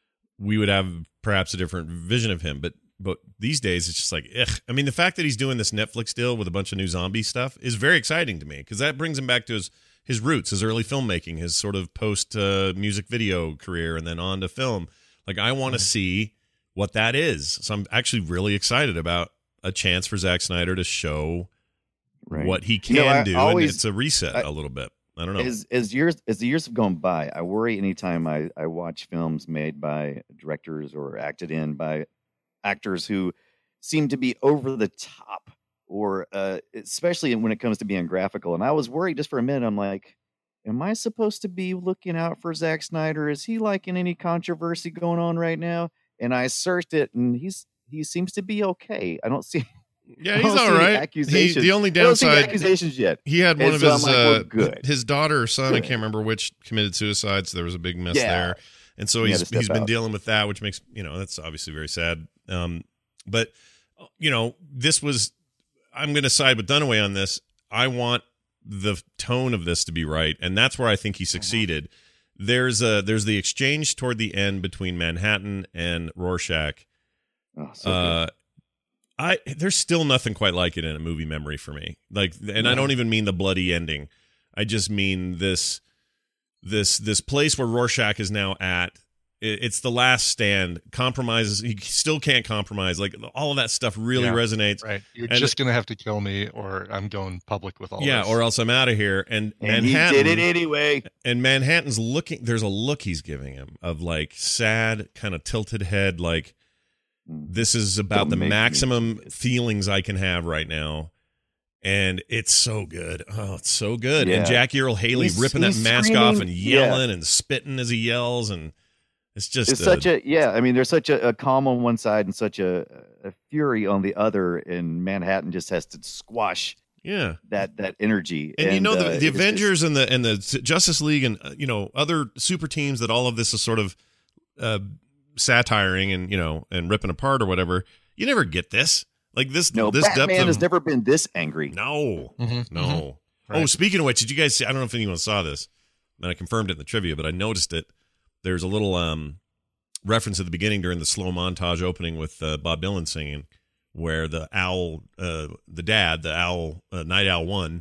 we would have perhaps a different vision of him. But but these days it's just like, ugh. I mean, the fact that he's doing this Netflix deal with a bunch of new zombie stuff is very exciting to me because that brings him back to his. his roots, his early filmmaking, his sort of post uh, music video career, and then on to film. Like, I want to see what that is. So I'm actually really excited about a chance for Zack Snyder to show Right. what he can You know, I do. always- and it's a reset I- a little bit. I don't know. As as years as the years have gone by, I worry anytime I, I watch films made by directors or acted in by actors who seem to be over the top, or uh, especially when it comes to being graphical. And I was worried just for a minute. I'm like, am I supposed to be looking out for Zack Snyder? Is he like in any controversy going on right now? And I searched it, and he's he seems to be okay. I don't see. Yeah, I he's don't see all any right. He, Accusations. the only I don't see any downside, accusations yet. he had one And of so his I'm like, well, uh, good. his daughter or son, I Good. can't remember which, committed suicide. So there was a big mess Yeah. there, and so He had he's to step he's been out. dealing with that, which makes you know that's obviously very sad. Um, but you know, this was. I'm going to side with Dunaway on this. I want the tone of this to be right, and that's where I think he succeeded. There's a there's the exchange toward the end between Manhattan and Rorschach. Oh, so uh, good. I there's still nothing quite like it in a movie memory for me. Like, and I don't even mean the bloody ending. I just mean this this this place where Rorschach is now at. It, it's the last stand. Compromises. He still can't compromise. Like all of that stuff really Yeah, resonates. Right. You're And- just gonna have to kill me, or I'm going public with all yeah, this. or else I'm out of here. And, And he Manhattan did it anyway. And Manhattan's looking. There's a look he's giving him of like sad, kind of tilted head. Like this is about Don't the make me maximum do this. feelings I can have right now. And it's so good. Oh, it's so good. And Yeah. Jackie Earl Haley He's- ripping that he's mask off screaming- and yeah. yelling and spitting as he yells. And it's just It's uh, such a yeah. I mean, there's such a, a calm on one side and such a, a fury on the other, and Manhattan just has to squash yeah. that that energy. And, you know the, uh, the it's- Avengers and the and the Justice League and uh, you know other super teams that all of this is sort of uh, satiring and you know and ripping apart or whatever. You never get this like this. No, this Batman depth of, has never been this angry. No, Mhm, no. mhm. Oh, Right. speaking of which, did you guys see? I don't know if anyone saw this, and I confirmed it in the trivia, but I noticed it. There's a little um, reference at the beginning during the slow montage opening with uh, Bob Dylan singing, where the owl, uh, the dad, the owl, uh, Night Owl One,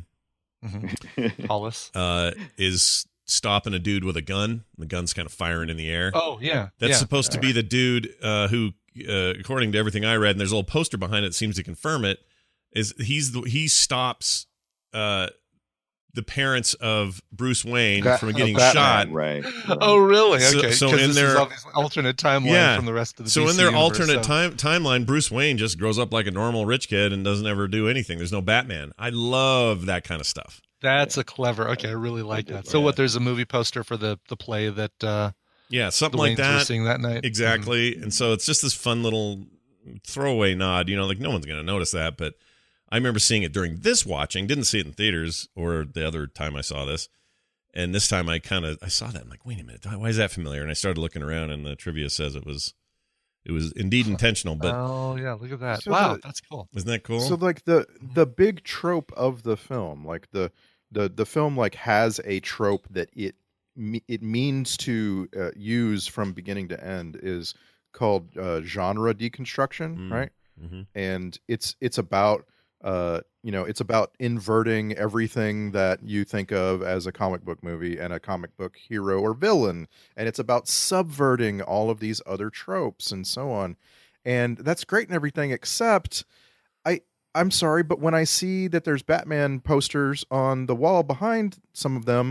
Mhm. Hollis. uh, is stopping a dude with a gun. The gun's kind of firing in the air. Oh yeah, That's yeah. supposed to be the dude uh, who, uh, according to everything I read, and there's a little poster behind it that seems to confirm it. Is he's the, he stops uh, the parents of Bruce Wayne Ba- from oh, getting Batman. shot. Right. Oh really? So- Okay. so 'Cause in this their- is obviously alternate timeline Yeah. from the rest of the So D C in their universe, alternate so- time timeline, Bruce Wayne just grows up like a normal rich kid and doesn't ever do anything. There's no Batman. I love that kind of stuff. That's a clever. Okay, I really like that. So Yeah. what? There's a movie poster for the the play that uh, Yeah, something the like Waynes were that. seeing that night. Exactly. And so it's just this fun little throwaway nod. You know, like no one's going to notice that. But I remember seeing it during this watching. Didn't see it in theaters or the other time I saw this. And this time I kind of I saw that. I'm like, wait a minute, why is that familiar? And I started looking around, and the trivia says it was it was indeed intentional. But oh yeah, look at that! So Wow, the- that's cool. isn't that cool? So like the the big trope of the film, like the the the film like has a trope that it me- it means to uh, use from beginning to end is called uh, genre deconstruction, Mm. right? Mhm. And it's it's about uh you know it's about inverting everything that you think of as a comic book movie and a comic book hero or villain, and it's about subverting all of these other tropes and so on. And that's great and everything, except I I'm sorry, but when I see that there's Batman posters on the wall behind some of them,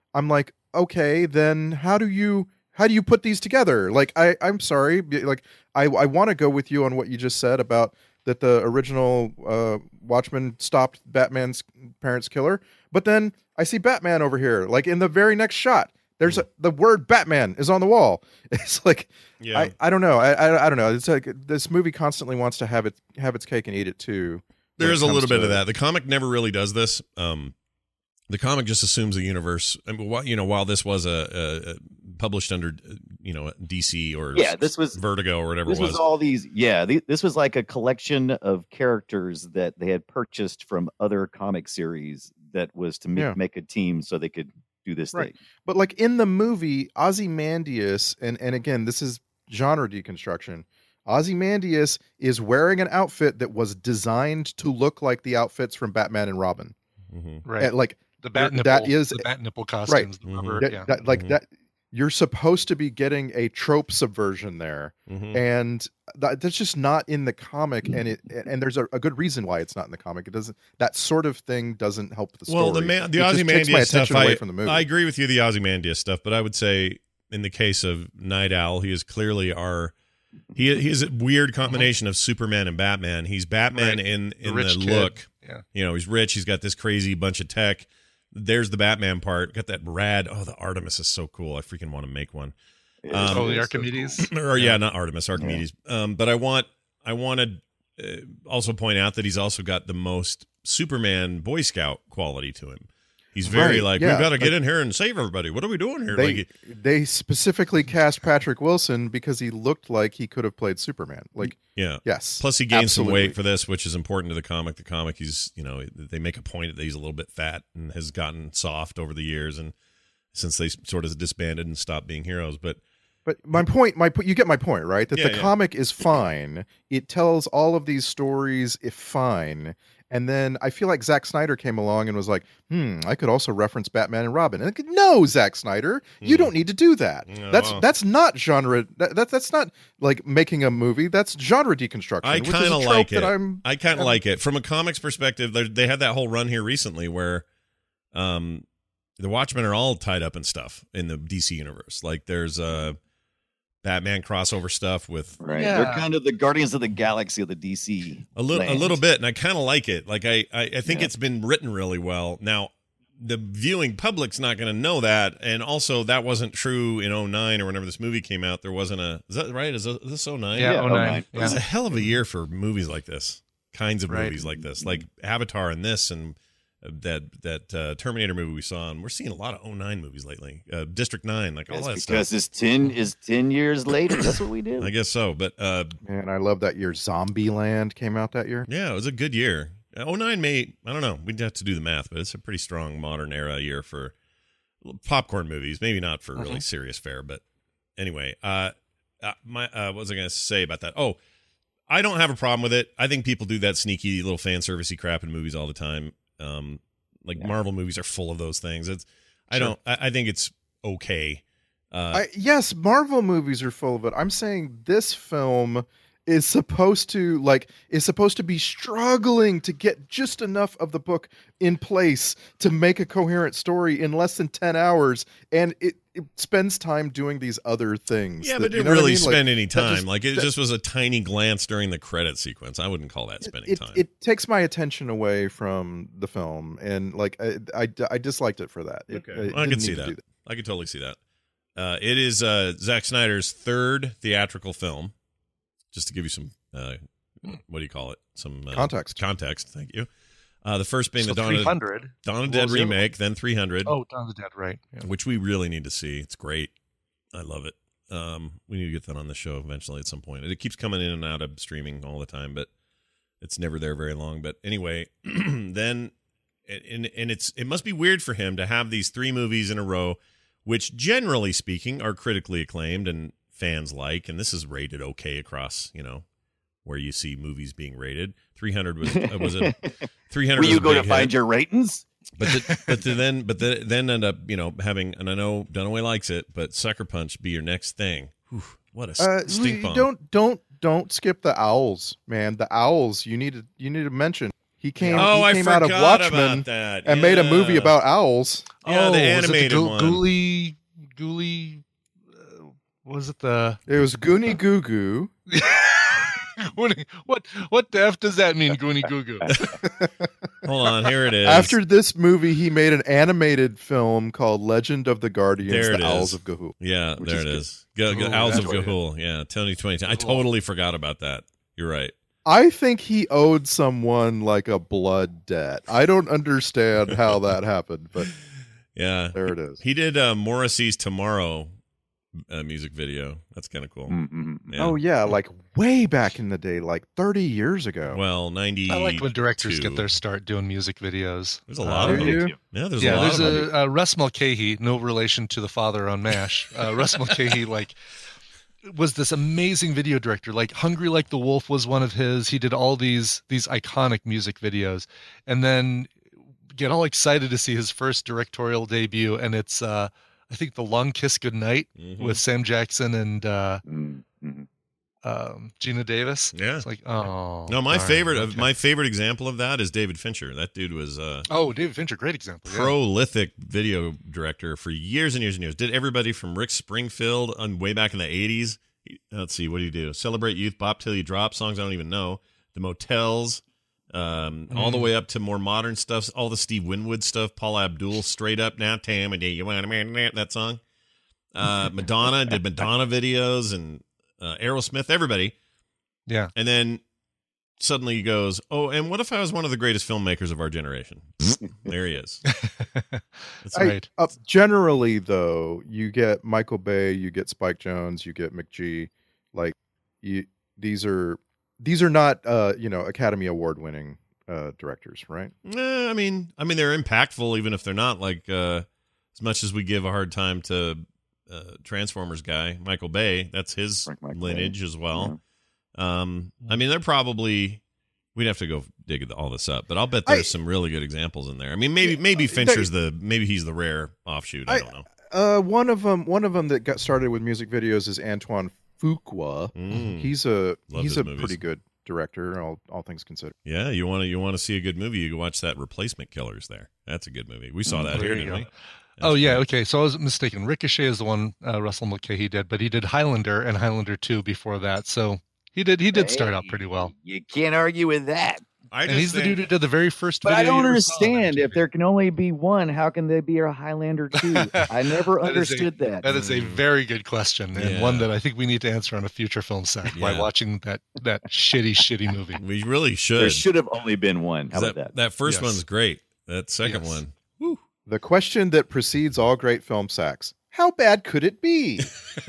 I'm like, okay, then how do you how do you put these together? Like, I I'm sorry, like I I want to go with you on what you just said about that the original uh, Watchmen stopped Batman's parents' killer, but then I see Batman over here, like in the very next shot. There's a, the word Batman is on the wall. It's like, yeah. I, I don't know. I, I I don't know. It's like this movie constantly wants to have it have its cake and eat it too. There is a little bit of that. The comic never really does this. Um, the comic just assumes the universe. I mean, while, you know, while this was a, a, a published under, you know, D C or yeah, this was Vertigo or whatever this it was. was all these. Yeah, th- this was like a collection of characters that they had purchased from other comic series that was to make, Yeah. make a team so they could do this Right. thing. But like in the movie, Ozymandias, and, and again, this is genre deconstruction. Ozymandias is wearing an outfit that was designed to look like the outfits from Batman and Robin. Mm-hmm. Right. And, like The bat nipple, that is the bat nipple right. costumes, the rubber, That- yeah. that- like Mm-hmm. that, you're supposed to be getting a trope subversion there, Mhm. and that, that's just not in the comic. And it and there's a, a good reason why it's not in the comic. It doesn't. That sort of thing doesn't help the story. Well, the man, the It just takes my Ozymandias stuff, attention away I, from the movie. I agree with you, the Ozymandias stuff, but I would say in the case of Night Owl, he is clearly our. He he is a weird combination of Superman and Batman. He's Batman Right. in The in rich the kid. look. Yeah. You know, he's rich. He's got this crazy bunch of tech. There's the Batman part. Got that rad. Oh, the Artemis is so cool. I freaking want to make one. Um, oh, the Archimedes. or yeah, not Artemis, Archimedes. Um, but I want I want to uh, also point out that he's also got the most Superman Boy Scout quality to him. He's very Right, like, yeah, we've got to get like- in here and save everybody. What are we doing here? They like, they specifically cast Patrick Wilson because he looked like he could have played Superman. Like, yeah, yes. Plus, he gained some absolutely. weight for this, which is important to the comic. The comic, he's you know they make a point that he's a little bit fat and has gotten soft over the years, and since they sort of disbanded and stopped being heroes. But But my point, my po- you get my point, right? That Yeah, the yeah. comic is fine. It tells all of these stories if fine. And then I feel like Zack Snyder came along and was like, hmm, I could also reference Batman and Robin. And I could, no, Zack Snyder, you don't need to do that. No, that's well. that's not genre. That, that that's not like making a movie. That's genre deconstruction. I which is kind a of trope like it. that I'm, I kind of I'm- like it from a comics perspective. They they had that whole run here recently where, um, the Watchmen are all tied up in stuff in the D C universe. Like there's uh, Batman crossover stuff with Right. Yeah. They're kind of the Guardians of the Galaxy of the D C. a little a land. little bit, and I kind of like it. Like I I, I think Yeah. it's been written really well. Now the viewing public's not going to know that, and also that wasn't true in oh nine or whenever this movie came out. There wasn't a is that right? Is, that, is this oh nine? Yeah, Yeah, oh oh nine. nine. It was Yeah. a hell of a year for movies like this, kinds of Right. movies like this, like Avatar and this, and uh, that that uh, Terminator movie we saw. And we're seeing a lot of oh nine movies lately. Uh, District nine, like all It's that because stuff. it's ten is ten years later. That's what we do. I guess so, but uh, Man, I love that year. Zombieland came out that year. yeah, it was a good year. oh nine may I don't know. We'd have to do the math, but it's a pretty strong modern era year for popcorn movies. Maybe not for really serious fare, but anyway. Uh, uh my uh, what was I going to say about that? Oh. I don't have a problem with it. I think people do that sneaky little fan servicey crap in movies all the time. Um, like Yeah. Marvel movies are full of those things. It's, I Sure. don't. I, I think it's okay. Uh, I, yes, Marvel movies are full of it. I'm saying this film is supposed to like is supposed to be struggling to get just enough of the book in place to make a coherent story in less than ten hours, and it, it spends time doing these other things. yeah, that- but you didn't know what I really mean? Like, spend any that time. just- like it that- just was a tiny glance during the credit sequence. I wouldn't call that spending it, time. it takes my attention away from the film, and like I, I, I disliked it for that. It- okay, it Well, I didn't could need see to that. do I could totally see that. Uh, it is uh, Zack Snyder's third theatrical film. Just to give you some, uh, what do you call it? Some uh, Context. Context. Thank you. Uh, the first being So the Dawn of, three hundred. Dawn of What Dead was the other remake, then three hundred, Oh, Dawn of the Dead, right. Yeah. which we really need to see. It's great. I love it. Um, we need to get that on the show eventually at some point. It keeps coming in and out of streaming all the time, but it's never there very long. But anyway, then and and it's it must be weird for him to have these three movies in a row, which generally speaking are critically acclaimed and fans like, and this is rated okay across, you know, where you see movies being rated. three hundred was uh, was a three hundred. Where was you a go to big find hit. your ratings? But the, but the, then but the, then end up you know having, and I know Dunaway likes it, but Sucker Punch be your next thing. Whew, what a Uh, stink we- bomb! don't don't don't skip the owls, man. The owls. You need to you need to mention He came. Oh, he I came out of forgot Watchmen about that. and made a movie Yeah. about owls. Yeah, oh, the was it animated Goo- one. Ghoulie, Ghoulie, uh, was it the? It was Goonie Goo Goo. Goonie- what what the f does that mean, Goonie Goo Goo? Hold on, here it is. After this movie, he made an animated film called Legend of the Guardians: There it The Owls is. of Ga'Hoole. Yeah, which there is it good. is. Go, go, Ooh, Owls of that's what it Ga'Hoole. Yeah, Tony twenty ten. I totally forgot about that. You're right. I think he owed someone like a blood debt. I don't understand how that happened, but Yeah, there it is. He did uh, Morrissey's Tomorrow uh, music video. That's kind of cool. Mm-hmm. Yeah. Oh yeah, like way back in the day, like thirty years ago. Well, ninety. I like when directors get their start doing music videos. There's a lot Uh, of them. you? Yeah, there's yeah, a lot there's of them. a uh, Russ Mulcahy, no relation to the father on MASH. Uh, Russ Mulcahy, like, was this amazing video director. Like, Hungry Like the Wolf was one of his. He did all these these iconic music videos, and then get all excited to see his first directorial debut, and it's uh, I think The Long Kiss Goodnight Mhm. with Sam Jackson and uh, Mm-hmm. um, Gina Davis. Yeah. It's like, oh No, my darn, favorite of okay. my favorite example of that is David Fincher. That dude was uh, Oh, David Fincher, great example. Yeah. prolific video director for years and years and years. Did everybody from Rick Springfield on way back in the eighties. Let's see, what do you do? Celebrate Youth, Bop Till You Drop, songs I don't even know. The Motels, um, Mm. all the way up to more modern stuff, all the Steve Winwood stuff, Paula Abdul, Straight Up Now, Tam, and you want to that song. Uh, Madonna did Madonna videos and uh, Aerosmith, everybody. Yeah. And then suddenly he goes, oh, and what if I was one of the greatest filmmakers of our generation? There he is. That's I- right. uh, generally, though, you get Michael Bay, you get Spike Jonze, you get McGee. Like, you, these are these are not uh, you know Academy Award winning uh, directors, right? Eh, I mean, I mean they're impactful, even if they're not. Like uh, as much as we give a hard time to uh, Transformers guy Michael Bay, that's his Frank Michael lineage Bay. as well. Um, I mean, they're probably. We'd have to go dig all this up, but I'll bet there's I- some really good examples in there. I mean, maybe maybe Fincher's the maybe he's the rare offshoot. I, I- don't know. Uh, one of them, one of them that got started with music videos is Antoine Fuqua. Mm. He's a Love he's his a movies. pretty good director, all all things considered. Yeah, you want to you want to see a good movie? You can watch that Replacement Killers. There, that's a good movie. We saw that There here, you didn't go. we? Oh yeah, okay. So I was mistaken. Ricochet is the one uh, Russell Mulcahy did, but he did Highlander and Highlander two before that. So he did he did start out pretty well. You can't argue with that. I And just he's the think- dude who did the very first But video. I don't you ever saw on understand. M T V. If there can only be one, how can there be a Highlander two? I never That is a- understood that. That is a very good question, and Yeah. one that I think we need to answer on a future film sack by Yeah. watching that that shitty, shitty movie. We really should. There should have only been one. How that, about that? that first Yes. one's great. That second Yes. one. The question that precedes all great film sacks: how bad could it be?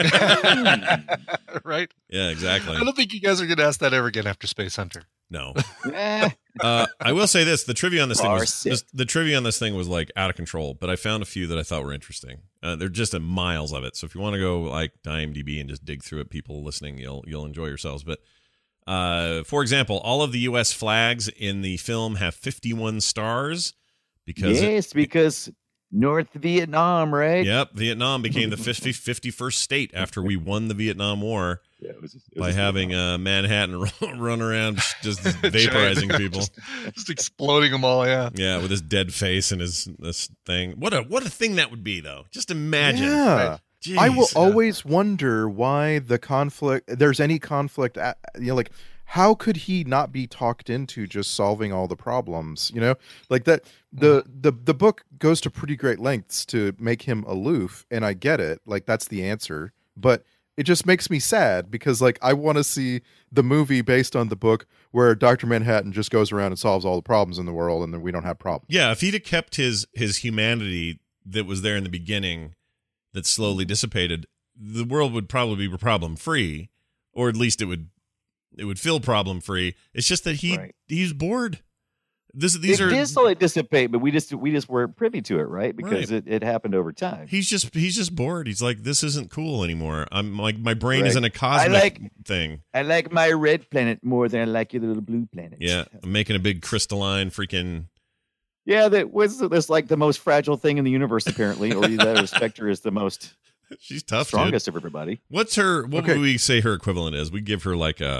Right? Yeah, exactly. I don't think you guys are going to ask that ever again after Space Hunter. No. Eh, Uh, I will say this: the trivia on this thing Bar was sick. this, the trivia on this thing was like out of control. But I found a few that I thought were interesting. Uh, they're just at miles of it. So if you want to go like to IMDb and just dig through it, people listening, you'll you'll enjoy yourselves. But uh, for example, all of the U S flags in the film have fifty-one stars because it- yes, because North Vietnam, right? yep, Vietnam became the fifty, fifty-first state after we won the Vietnam War. Yeah, it was, it was By a- having uh, Manhattan run around just vaporizing Giant- people. just, just exploding them all. Yeah. Yeah, with his dead face and his this thing. What a what a thing that would be, though. Just imagine. Yeah. Jeez. I will always wonder why the conflict. There's any conflict. At, you know, like how could he not be talked into just solving all the problems? You know, like that. The the the book goes to pretty great lengths to make him aloof, and I get it. Like that's the answer, but it just makes me sad because like I want to see the movie based on the book where Doctor Manhattan just goes around and solves all the problems in the world, and then we don't have problems. Yeah, if he'd have kept his his humanity that was there in the beginning, that slowly dissipated, the world would probably be problem free, or at least it would it would feel problem free. It's just that he Right. he's bored. This these it are did slowly dissipate, but we just we just weren't privy to it, right? Because Right. it, it happened over time. he's just he's just bored. He's like, this isn't cool anymore. I'm like my brain Right. isn't a cosmic like- thing. I like my red planet more than I like your little blue planet. Yeah, I'm making a big crystalline freaking. Yeah, that was that's like the most fragile thing in the universe, apparently, or that or Spectre is the most She's tough, dude. strongest of everybody. What's her? What Okay. would we say her equivalent is? We give her like a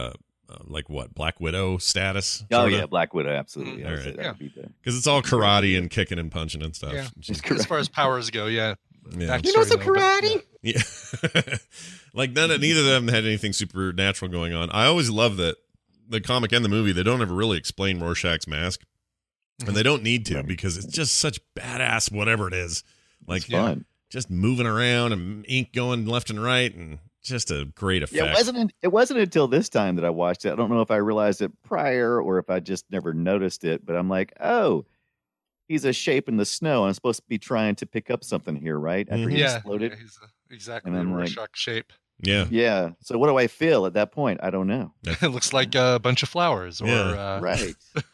uh, like what Black Widow status. Oh sorta? yeah, Black Widow, absolutely. All I would say right. that Yeah. would be the- Because it's all karate and kicking and punching and stuff. Yeah. Just- As far as powers go, yeah. Yeah. Backstory, You know some though, but- karate? Yeah. Like none of, neither of them had anything supernatural going on. I always love that the comic and the movie, they don't ever really explain Rorschach's mask. And they don't need to Right. because it's just such badass whatever it is. Like It's fun. just moving around and ink going left and right and just a great effect. Yeah, it wasn't. It wasn't until this time that I watched it. I don't know if I realized it prior or if I just never noticed it. But I'm like, oh, he's a shape in the snow. I'm supposed to be trying to pick up something here, right? After he Yeah, exploded. yeah, he's a, exactly And a I'm like- Rorschach shape. Yeah. Yeah. So what do I feel at that point? I don't know. It looks like a bunch of flowers, or Yeah. uh, Right.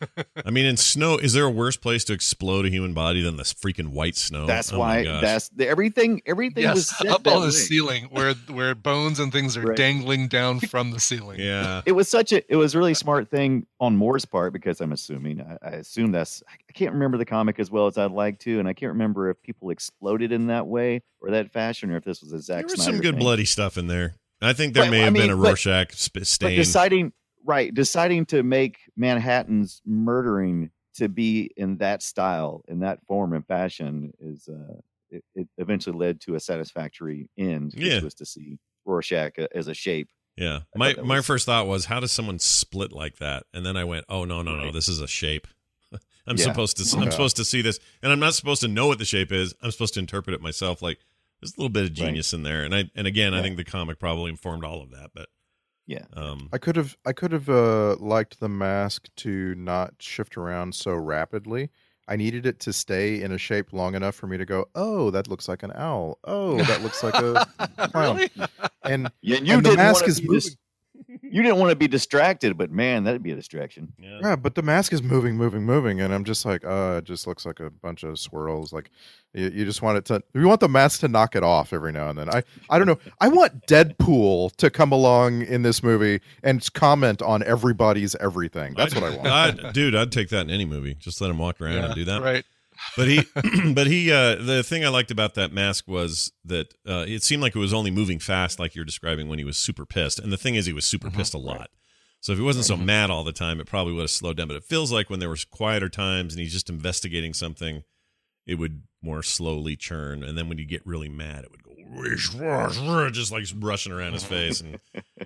I mean, in snow, is there a worse place to explode a human body than this freaking white snow? That's Oh my why. gosh. That's the, everything. Everything was yes, set up that on the way. ceiling where where bones and things are Right. dangling down from the ceiling. Yeah. It was such a. It was a really smart thing on Moore's part because I'm assuming. I, I assume that's. I can't remember the comic as well as I'd like to, and I can't remember if people exploded in that way or that fashion, or if this was a Zack There was Snyder some good thing. bloody stuff in there. I think there Right, may I have been mean, a but- Rorschach sp- But stain. deciding right, deciding to make Manhattan's murdering to be in that style, in that form and fashion, is uh, it, it eventually led to a satisfactory end. Which Yeah. was to see Rorschach a- as a shape. Yeah. I My thought that my was- first thought was, how does someone split like that? And then I went, oh no no no, Right. this is a shape. I'm Yeah. supposed to I'm Yeah. supposed to see this, and I'm not supposed to know what the shape is. I'm supposed to interpret it myself. Like there's a little bit of genius in there, and I and again, I Yeah. think the comic probably informed all of that. But Yeah. um, I could have I could have uh, liked the mask to not shift around so rapidly. I needed it to stay in a shape long enough for me to go, oh, that looks like an owl. Oh, that looks like a clown. Really? And, Yeah, you and the didn't mask want is to be moving. dis- you didn't want to be distracted, but man, that'd be a distraction. yeah. Yeah, but the mask is moving, moving, moving, and I'm just like, uh, it just looks like a bunch of swirls. Like, you, you just want it to, you want the mask to knock it off every now and then. I, I don't know. I want Deadpool to come along in this movie and comment on everybody's everything. That's what I want. I'd, dude, I'd take that in any movie. Just let him walk around Yeah, and do that. right. But he, but he, uh, the thing I liked about that mask was that uh, it seemed like it was only moving fast, like you're describing when he was super pissed. And the thing is, he was super pissed a lot. So if he wasn't so mad all the time, it probably would have slowed down. But it feels like when there was quieter times and he's just investigating something, it would more slowly churn. And then when you get really mad, it would go "Wish, wash, wash," just like rushing around his face. And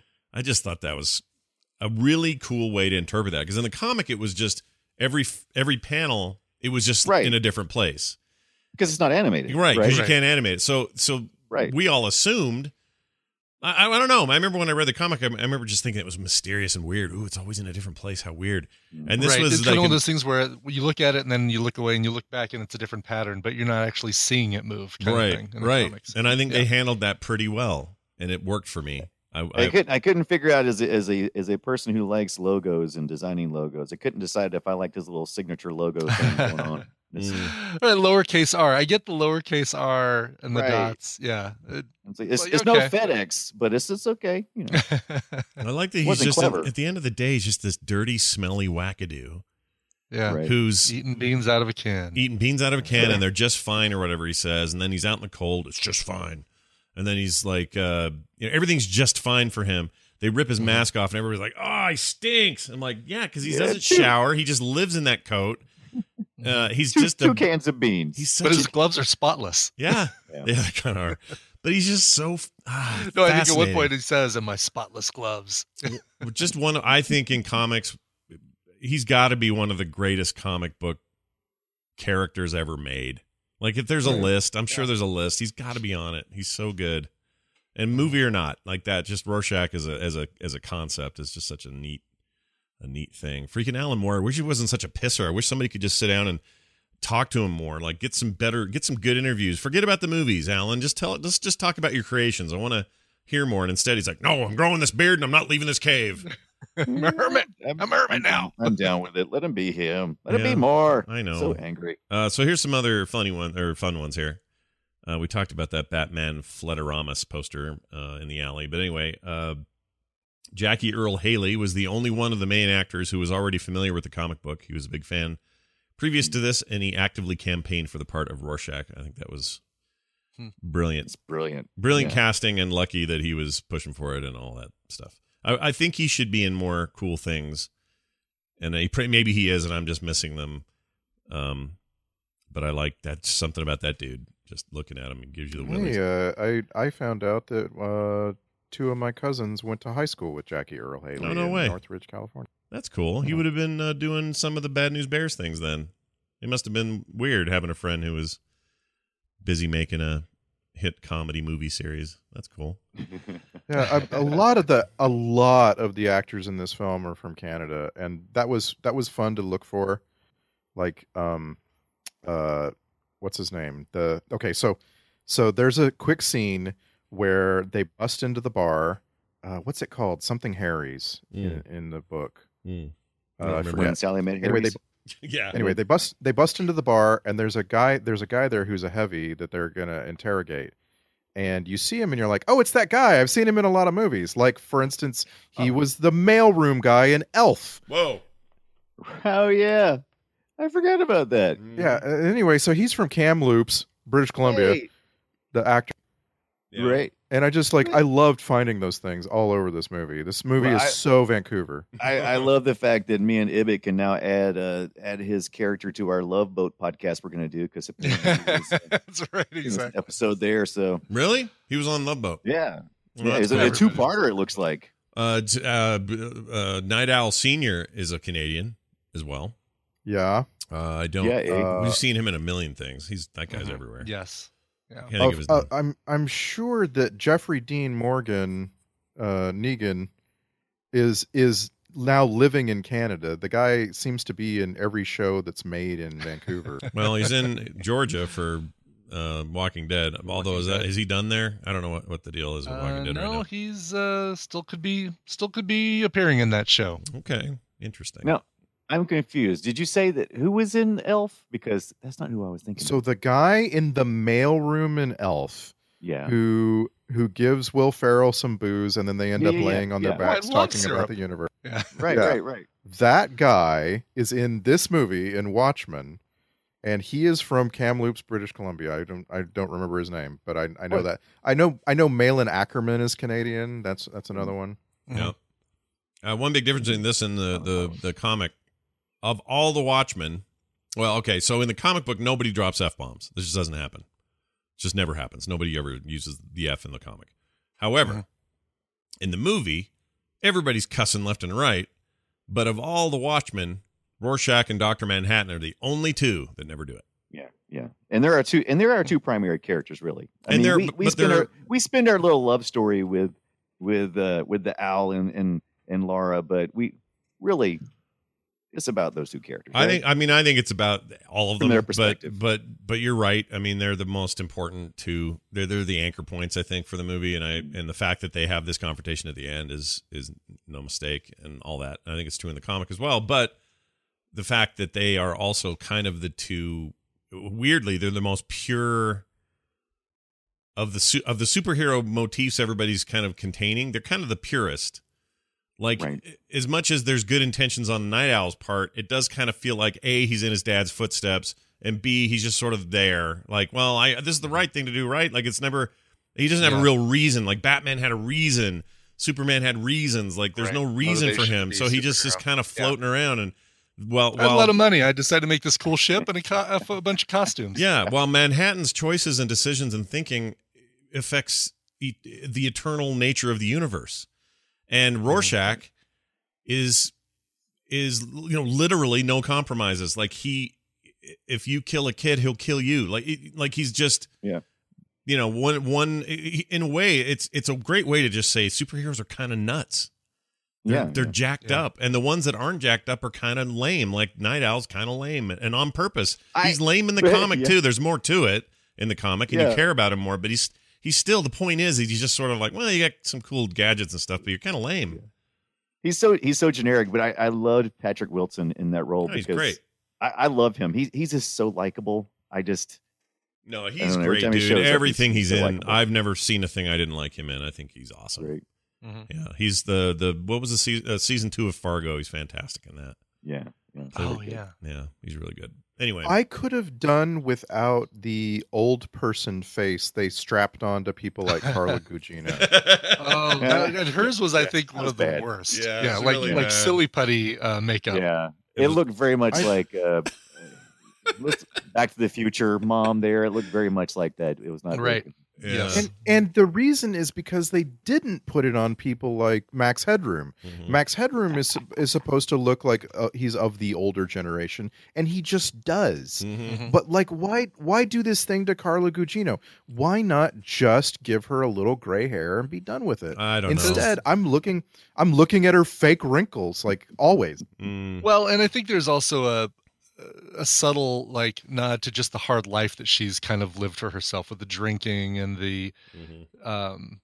I just thought that was a really cool way to interpret that, because in the comic, it was just every every panel. It was just Right. in a different place. Because it's not animated. Right, because you Right. can't animate it. So so Right. we all assumed. I, I I don't know. I remember when I read the comic, I, I remember just thinking it was mysterious and weird. Ooh, it's always in a different place. How weird. And this right. was it's like kind of one of an- those things where you look at it and then you look away and you look back and it's a different pattern, but you're not actually seeing it move. Kind right, of thing in the right. comics. And I think Yeah. they handled that pretty well, and it worked for me. I, I, I couldn't. I couldn't figure out as a, as a as a person who likes logos and designing logos. I couldn't decide if I liked his little signature logo thing going on. This- Mm. Right, lowercase r. I get the lowercase r and the Right. dots. Yeah. It- It's, like, it's, Well, it's okay. no FedEx, but it's it's okay. You know, I like that he's Wasn't just clever. at the end of the day, he's just this dirty, smelly wackadoo yeah. Right. who's Eating beans out of a can. eating beans out of a can and they're just fine or whatever he says, and then he's out in the cold, it's just fine, and then he's like uh you know, everything's just fine for him. They rip his mask off and everybody's like, oh, he stinks. I'm like, yeah, because he Yeah, doesn't two- shower, he just lives in that coat. Uh he's two, just two a, cans of beans. he's such But his a, gloves are spotless. yeah Yeah. yeah, they kind of are, but he's just so ah, No, I think at one fascinating. point he says, "In my spotless gloves." Just one, I think in comics, he's got to be one of the greatest comic book characters ever made. Like if there's a list, I'm sure there's a list. He's got to be on it. He's so good. And movie or not, like that, just Rorschach as a as a as a concept is just such a neat a neat thing. Freaking Alan Moore. I wish he wasn't such a pisser. I wish somebody could just sit down and talk to him more. Like get some better, get some good interviews. Forget about the movies, Alan. Just tell let's just talk about your creations. I want to hear more. And instead, he's like, "No, I'm growing this beard and I'm not leaving this cave." I'm a hermit. I'm a hermit now. I'm down with it. Let him be him. Let him Yeah, be more. I know. So angry. Uh, so here's some other funny one or fun ones here. Uh, we talked about that Batman Flederamamus poster uh, in the alley, but anyway, uh, Jackie Earl Haley was the only one of the main actors who was already familiar with the comic book. He was a big fan previous to this, and he actively campaigned for the part of Rorschach. I think that was brilliant. It's brilliant. Brilliant Yeah. casting, and lucky that he was pushing for it and all that stuff. I, I think he should be in more cool things, and he, maybe he is, and I'm just missing them. Um, but I like that something about that dude. Just looking at him, it gives you the willies. Hey, uh, I I found out that uh, two of my cousins went to high school with Jackie Earle Haley Oh, no in way. Northridge, California. That's cool. He would have been uh, doing some of the Bad News Bears things then. It must have been weird having a friend who was busy making a hit comedy movie series. That's cool. Yeah, a, a lot of the a lot of the actors in this film are from Canada, and that was that was fun to look for. Like, um, uh, what's his name? The okay, so so there's a quick scene where they bust into the bar. Uh, what's it called? Something Harry's Mm. in, in the book. Mm. Uh, I I remember forget. when Sally met Anyway, they, Harry's? Yeah. Anyway, they bust they bust into the bar, and there's a guy there's a guy there who's a heavy that they're gonna interrogate, and you see him, and you're like, oh, it's that guy. I've seen him in a lot of movies. Like, for instance, he was the mailroom guy in Elf. Whoa. Oh yeah, I forgot about that. Yeah. uh, Anyway, so he's from Kamloops, British Columbia. Hey. The actor. Yeah. Right. And I just like I loved finding those things all over this movie. This movie Well, is I- so Vancouver. I, I love the fact that me and Ibbot can now add uh, add his character to our Love Boat podcast we're going to do because That's right, exactly. episode there. So Really? He was on Love Boat. yeah, Well, yeah, that's it's a, a cool. two-parter. It looks like. Uh, t- uh, b- uh, Night Owl Senior is a Canadian as well. Yeah. Uh, I don't. Yeah, eh? Uh, we've seen him in a million things. He's that guy's Mhm. everywhere. Yes. Yeah. Can't think of his Uh, name. I'm I'm sure that Jeffrey Dean Morgan, uh, Negan, is is now living in Canada. The guy seems to be in every show that's made in Vancouver. Well, he's in Georgia for uh, Walking Dead. Although is that is he done there? I don't know what, what the deal is with Walking Uh, Dead no, right now. he's uh, still could be still could be appearing in that show. Okay, interesting. No, I'm confused. Did you say that who was in Elf? Because that's not who I was thinking. So of. the guy in the mailroom in Elf, yeah, who who gives Will Ferrell some booze, and then they end Yeah, up yeah, laying on their yeah. backs Oh, I love talking syrup. about the universe. Yeah. right, yeah. right, right. That guy is in this movie in Watchmen, and he is from Kamloops, British Columbia. I don't I don't remember his name, but I I know What? that I know I know Malin Ackerman is Canadian. That's that's another one. Yeah. Uh, one big difference in this and the, the the comic, of all the Watchmen, well, okay, so in the comic book, nobody drops F bombs. This just doesn't happen. It just never happens. Nobody ever uses the F in the comic. However, Mhm. in the movie, everybody's cussing left and right. But of all the Watchmen, Rorschach and Doctor Manhattan are the only two that never do it. Yeah, yeah. And there are two, and there are two primary characters, really. I And mean, they're- we, we but spend they're- our we spend our little love story with with uh, with the owl and and and Laura, but we really it's about those two characters. I right? think. I mean, I think it's about all of From them. their but perspective. but but you're right. I mean, they're the most important two. They're they're the anchor points, I think, for the movie. And I and the fact that they have this confrontation at the end is is no mistake, and all that. I think it's true in the comic as well. But the fact that they are also kind of the two. Weirdly, they're the most pure of the su- of the superhero motifs everybody's kind of containing. They're kind of the purest. Like, Right. as much as there's good intentions on the Night Owl's part, it does kind of feel like A, he's in his dad's footsteps, and B, he's just sort of there. Like, well, I this is the right thing to do, right? Like, it's never, he doesn't have Yeah. a real reason. Like, Batman had a reason, Superman had reasons. Like, there's Right. no reason for Motivation him. to be So a he just is superhero. kind of Yeah. floating around. And, well, I had a well lot of money. I decided to make this cool ship and a, co- a bunch of costumes. yeah, well, Manhattan's choices and decisions and thinking affects e- the eternal nature of the universe. And Rorschach is is you know literally no compromises. Like, he, if you kill a kid, he'll kill you. Like like he's just Yeah. You know, one one in a way, it's it's a great way to just say superheroes are kind of nuts. They're, Yeah, they're yeah. jacked Yeah. up, and the ones that aren't jacked up are kind of lame. Like Night Owl's kind of lame, and on purpose. I- He's lame in the Right, comic yeah. too. There's more to it in the comic, and Yeah. you care about him more. But he's he's still, the point is, he's just sort of like, well, you got some cool gadgets and stuff, but you're kind of lame. He's so he's so generic, but I, I loved Patrick Wilson in that role Oh, he's because great. I, I love him. He's he's just so likable. I just No, I he's don't know, every great, time he dude. shows up, he's- Everything he's, he's so in, likable. I've never seen a thing I didn't like him in. I think he's awesome. great. Mhm. Yeah, he's the the what was the season uh, season two of Fargo? He's fantastic in that. Yeah. yeah. Oh yeah. Yeah, he's really good. Anyway, I could have done without the old person face they strapped on to people like Carla Gugino. Oh, that, and hers was, I think, one of the bad. worst. Yeah, Yeah, it's like really like bad. silly putty uh, makeup. Yeah, It it, was- looked very much I- like uh, let's- Back to the Future mom. There, it looked very much like that. It was not very Right. good. yeah. Yes. And and the reason is because they didn't put it on people like Max Headroom. Mhm. Max Headroom is is supposed to look like uh, he's of the older generation, and he just does. Mhm. But like, why why do this thing to Carla Gugino? Why not just give her a little gray hair and be done with it? I don't know. Instead, I'm looking I'm looking at her fake wrinkles like always. Mm. Well, and I think there's also a a subtle like nod to just the hard life that she's kind of lived for herself with the drinking and the Mhm. um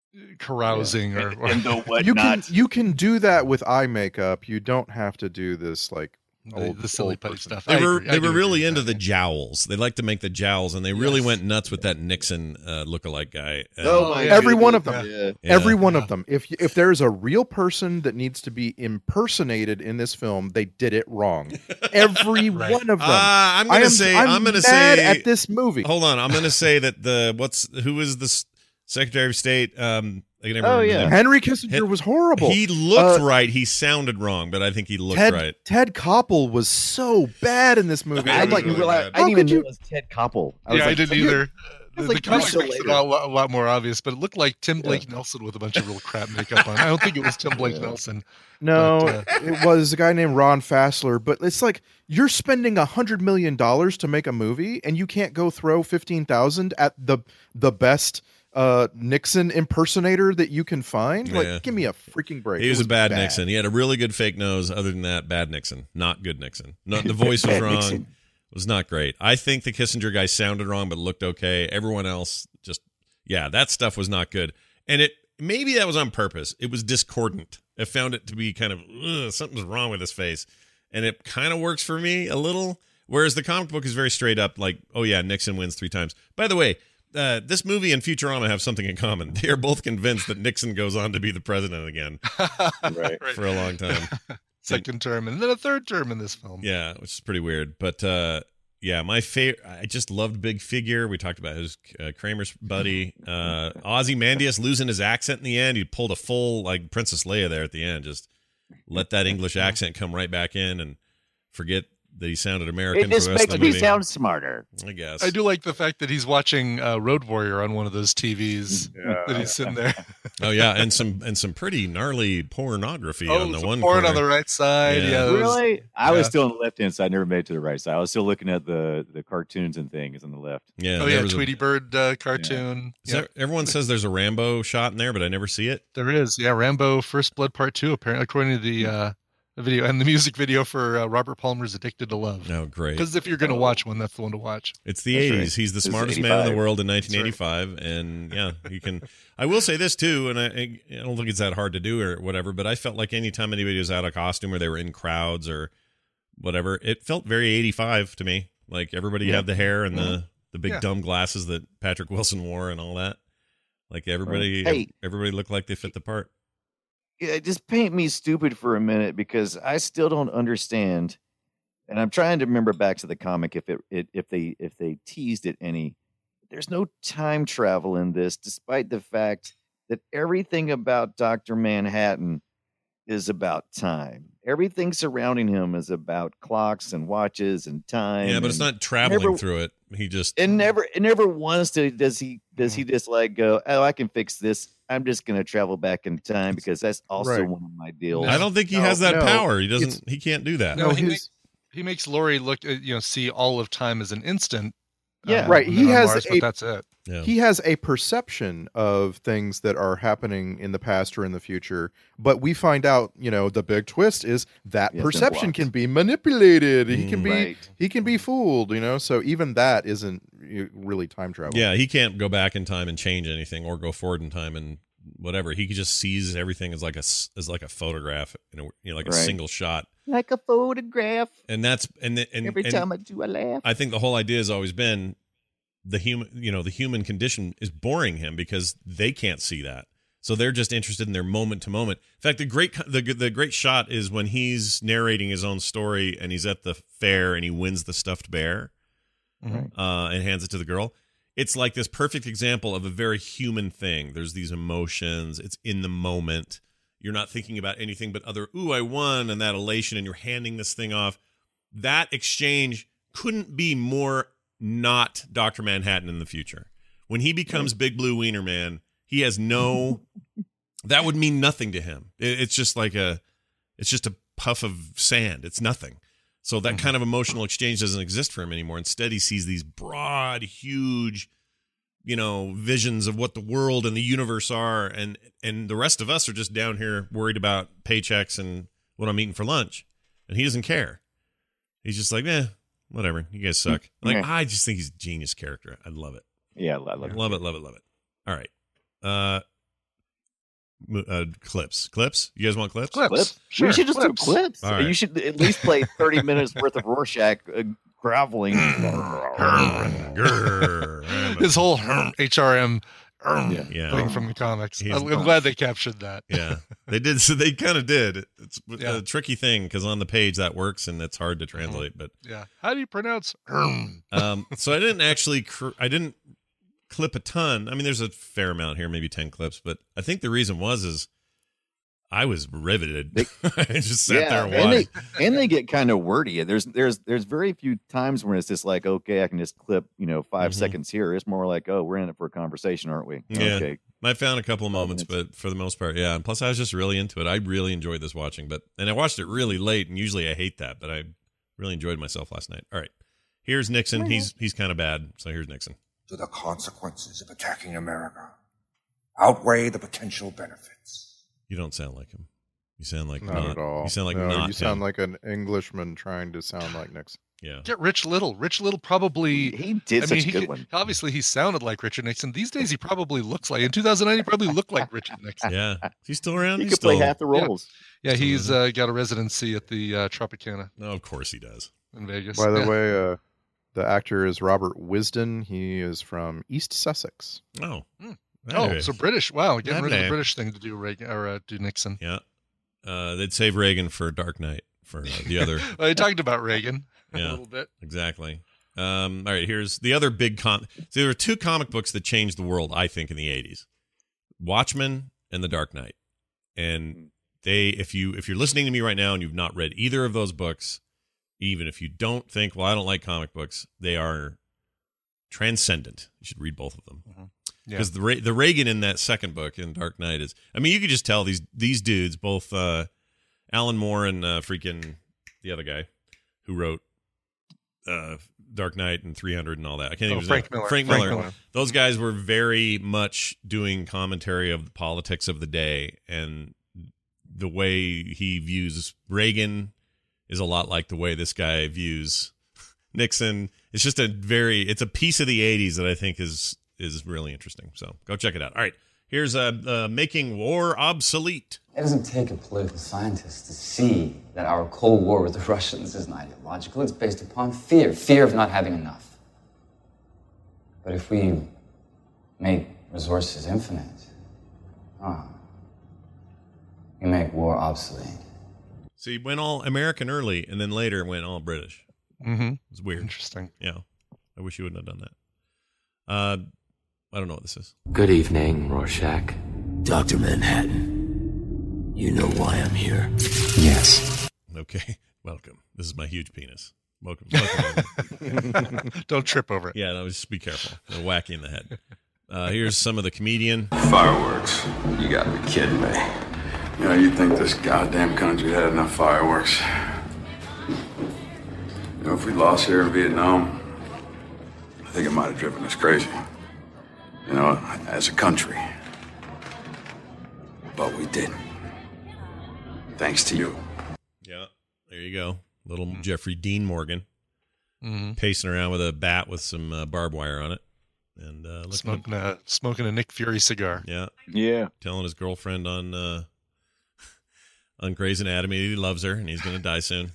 carousing or, or And the whatnot. You can you can do that with eye makeup. You don't have to do this like the, old, the silly old putty person. stuff. They I were agree. I they do were really agree into with the that. jowls. They like to make the jowls, and they really Yes. went nuts with that Nixon uh, lookalike guy. And- Oh my! Every goodness. one of them. Yeah. Yeah. Every one Yeah. of them. If if there's a real person that needs to be impersonated in this film, they did it wrong. Every Right. one of them. Uh, I'm I gonna am, say I'm, I'm, gonna mad say at this movie. Hold on, I'm gonna say that the what's who is the s- Secretary of State? Um, I can never Oh, remember yeah. the name. Henry Kissinger He- was horrible. He looked Uh, right. He sounded wrong, but I think he looked Ted right. Ted Koppel was so bad in this movie. I I'm like, didn't really realize. bad. I How didn't even could you- know it was Ted Koppel. I was Yeah, I like, didn't you're- either. The, like the comic years makes it later. a lot, a lot more obvious, but it looked like Tim Blake Nelson with a bunch of real crap makeup on. I don't think it was Tim Blake Yeah. Nelson. no, But, uh, it was a guy named Ron Fassler. But it's like you're spending a hundred million dollars to make a movie, and you can't go throw fifteen thousand at the the best uh Nixon impersonator that you can find. Like, Yeah. give me a freaking break. He It was, a bad, bad Nixon. He had a really good fake nose. Other than that, bad Nixon. Not good Nixon. No, the voice was Bad wrong. Nixon. It was not great. I think the Kissinger guy sounded wrong, but looked okay. Everyone else just, yeah, that stuff was not good. And it maybe that was on purpose. It was discordant. I found it to be kind of ugh, something's wrong with his face, and it kind of works for me a little. Whereas the comic book is very straight up, like, oh yeah, Nixon wins three times. By the way, uh, this movie and Futurama have something in common. They are both convinced that Nixon goes on to be the president again Right. for a long time. Second term and then a third term in this film. Yeah, which is pretty weird. But uh, yeah, my favorite. I just loved Big Figure. We talked about his uh, Kramer's buddy, uh, Ozymandias losing his accent in the end. He pulled a full like Princess Leia there at the end. Just let that English accent come right back in and forget that he sounded American It for the just rest makes of the me movie. sound smarter. I guess. I do like the fact that he's watching uh, Road Warrior on one of those T Vs. That he's sitting there. Oh yeah, and some and some pretty gnarly pornography Oh, on the some one porn corner. on the right side. Yeah. Yeah, that was- Really? I was yeah. still on the left hand side. I never made it to the right side. I was still looking at the the cartoons and things on the left. Yeah. Oh there yeah, was a- Tweety Bird uh, cartoon. is Yeah, there- everyone says there's a Rambo shot in there, but I never see it. there is. Yeah, Rambo: First Blood Part Two. Apparently, according to the uh, the video and the music video for uh, Robert Palmer's "Addicted to Love." Oh, great. Because if you're going to watch one, that's the one to watch. It's the That's eighties. right. He's the This is smartest man in the eighty-five. world in nineteen eighty-five, and yeah, you can. I will say this too, and I, I don't think it's that hard to do or whatever. But I felt like anytime anybody was out of costume or they were in crowds or whatever, it felt very eighty-five to me. Like everybody Yeah. had the hair and the the big Yeah. dumb glasses that Patrick Wilson wore and all that. Like everybody, Right. Hey. everybody looked like they fit the part. Yeah, just paint me stupid for a minute because I still don't understand, and I'm trying to remember back to the comic if it, it if they if they teased it any. There's no time travel in this, despite the fact that everything about Doctor Manhattan is about time. Everything surrounding him is about clocks and watches and time. Yeah, but it's and not traveling never- through it. He just It never it never once to, does he does he just like go, oh, I can fix this. I'm just gonna travel back in time because that's also Right. one of my deals. I don't think he No, has that no, power. He it's- doesn't. He can't do that. No, No, he, his- makes, he makes Laurie look, uh, you know, see all of time as an instant. Yeah. uh, Right, when he they're on has Mars, a- but that's it. Yeah. He has a perception of things that are happening in the past or in the future, but we find out, you know, the big twist is that Yes, it perception blocks. can be manipulated. He can Mm. be Right. he can be fooled, you know. So even that isn't you- really time travel. Yeah, he can't go back in time and change anything, or go forward in time and whatever. He just sees everything as like a s- as like a photograph, you know, you know like a Right. single shot, Like a photograph. and that's and the, and Every and time I do, I laugh. I think the whole idea has always been the human, you know, the human condition is boring him because they can't see that. So they're just interested in their moment to moment. In fact, the great the the great shot is when he's narrating his own story and he's at the fair and he wins the stuffed bear, Mm-hmm. uh, and hands it to the girl. It's like this perfect example of a very human thing. There's these emotions. It's in the moment. You're not thinking about anything but other, ooh, I won, and that elation, and you're handing this thing off. That exchange couldn't be more not Doctor Manhattan in the future. When he becomes Big Blue Wiener Man, he has no, that would mean nothing to him. It, it's just like a, it's just a puff of sand. It's nothing. So that kind of emotional exchange doesn't exist for him anymore. Instead, he sees these broad, huge, you know, visions of what the world and the universe are. And, and the rest of us are just down here worried about paychecks and what I'm eating for lunch. And he doesn't care. He's just like, eh, whatever. You guys suck. Like, Okay. I just think he's a genius character. I love it. Yeah, I love it. Love it, love it, love it. All right. Uh, mo- uh, clips. Clips? You guys want clips? Clips. Clips? Sure. We should just Clips. do clips. All right. You should at least play thirty minutes worth of Rorschach uh, groveling. Grrr. His whole herm, H R M herm Yeah. Yeah. thing from the comics. He's- I'm, I'm glad they captured that. Yeah, they did. So they kind of did. It's Yeah. a tricky thing because on the page that works and it's hard to translate. But Yeah. How do you pronounce herm? um, so I didn't actually. Cr- I didn't clip a ton. I mean, there's a fair amount here, maybe ten clips. But I think the reason was is I was riveted. They- I just sat there and and watched. they, and they get kind of wordy. There's there's there's very few times when it's just like, okay, I can just clip, you know, 5 Mhm. seconds here. It's more like, oh, we're in it for a conversation, aren't we? Yeah. Okay. I found a couple of moments, but for the most part, yeah. And plus, I was just really into it. I really enjoyed this watching, but and I watched it really late, and usually I hate that, but I really enjoyed myself last night. All right, here's Nixon. He's he's kind of bad, so here's Nixon. Do the consequences of attacking America outweigh the potential benefits? You don't sound like him. You sound like Not, not, at all. You sound like no, not you sound him. like an Englishman trying to sound like Nixon. Yeah. Get Rich Little. Rich Little probably. He did I such mean, a he good could- one. Obviously, he sounded like Richard Nixon. These days, he probably looks like. In two thousand nine, he probably looked like Richard Nixon. Yeah. Is he still around? He He's could play still- half the roles. Yeah, he's uh, got a residency at the uh, Tropicana No, of course he does. in Vegas. By the Yeah. way, uh, the actor is Robert Wisden. He is from East Sussex. Oh. Hmm. That Oh, is- so British. Wow, getting That rid of the name. British thing to do Reagan or uh, do Nixon. Yeah. Uh, they'd save Reagan for Dark Knight for uh, the other. Well, you talked about Reagan a Yeah. little bit. Exactly. Um, all right, here's the other big con. So there were two comic books that changed the world, I think, in the eighties: Watchmen and The Dark Knight. And they, if you if you're listening to me right now and you've not read either of those books, even if you don't think, well, I don't like comic books, they are transcendent. You should read both of them. Yeah. Because the Re- the Reagan in that second book in Dark Knight is, I mean, you could just tell these these dudes, both uh, Alan Moore and uh, freaking the other guy who wrote uh, Dark Knight and three hundred and all that. I can't Oh, even Frank know. Miller. Frank, Frank Miller. Miller. Those guys were very much doing commentary of the politics of the day, and the way he views Reagan is a lot like the way this guy views Nixon. It's just a very, it's a piece of the eighties that I think is is really interesting. So go check it out. All right, here's uh, uh, Making War Obsolete. It doesn't take a political scientist to see that our Cold War with the Russians isn't ideological. It's based upon fear, fear of not having enough. But if we make resources infinite, ah, we make war obsolete. So he went all American early, and then later went all British. Mm-hmm. It's weird. Interesting. Yeah, I wish you wouldn't have done that. Uh, I don't know what this is. Good evening, Rorschach. Doctor Manhattan. You know why I'm here? Yes. Okay, welcome. This is my huge penis. Welcome. welcome. Don't trip over it. Yeah, no, just be careful. They'll whack you in the head. Uh, here's some of the comedian. Fireworks. You gotta be kidding me. You know, you'd think this goddamn country had enough fireworks. You know, if we lost here in Vietnam, I think it might have driven us crazy. You know, as a country. But we didn't. Thanks to you. Yeah, there you go. Little Jeffrey Dean Morgan Mhm. pacing around with a bat with some uh, barbed wire on it. And uh, looking Smoking a, smoking a Nick Fury cigar. Yeah. Yeah. Telling his girlfriend on uh, on Grey's Anatomy he loves her and he's going to die soon.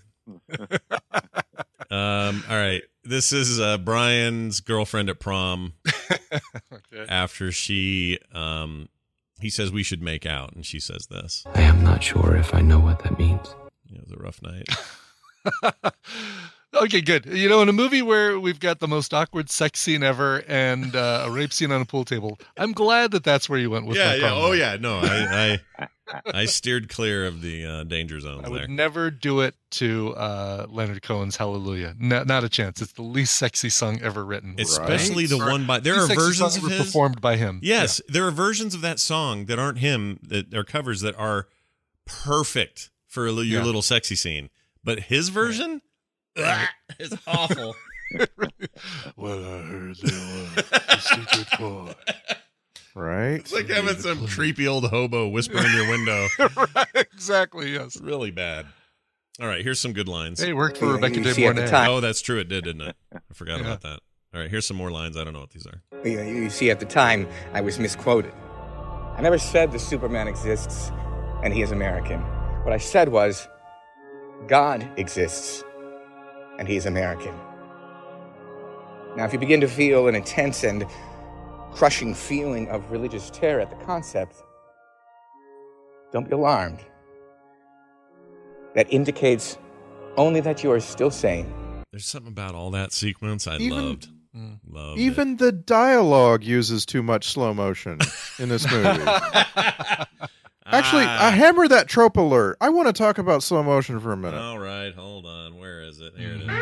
um, all right. This is uh, Brian's girlfriend at prom Okay. after she um, he says we should make out, and she says this. I am not sure if I know what that means. Yeah, it was a rough night. Okay, good. You know, in a movie where we've got the most awkward sex scene ever and uh, a rape scene on a pool table, I'm glad that that's where you went with yeah, my yeah. comment. Oh, yeah. No, I I, I steered clear of the uh, danger zones I would there. never do it to uh, Leonard Cohen's Hallelujah. No, not a chance. It's the least sexy song ever written. Especially the Or one by... There least are sexy versions song of ever his... performed by him. Yes, there are versions of that song that aren't him, that are covers that are perfect for a, li- your Yeah. little sexy scene. But his version... Ugh, it's awful. Well, I heard there was a secret chord. Right? It's like having some creepy old hobo whisper in your window. Right, exactly, yes. Really bad. All right, here's some good lines. Hey, it worked for Yeah, Rebecca you De see at the Mornay. time- Oh, that's true. It did, didn't it? I forgot Yeah. about that. All right, here's some more lines. I don't know what these are. You, you see, at the time, I was misquoted. I never said the Superman exists and he is American. What I said was, God exists and he is American. Now, if you begin to feel an intense and crushing feeling of religious terror at the concept, don't be alarmed. That indicates only that you are still sane. There's something about all that sequence I Even- loved. Loved Even it. the dialogue uses too much slow motion in this movie. Actually, Ah. I hammer that trope alert. I want to talk about slow motion for a minute. All right, hold on. Where is it? Here it is.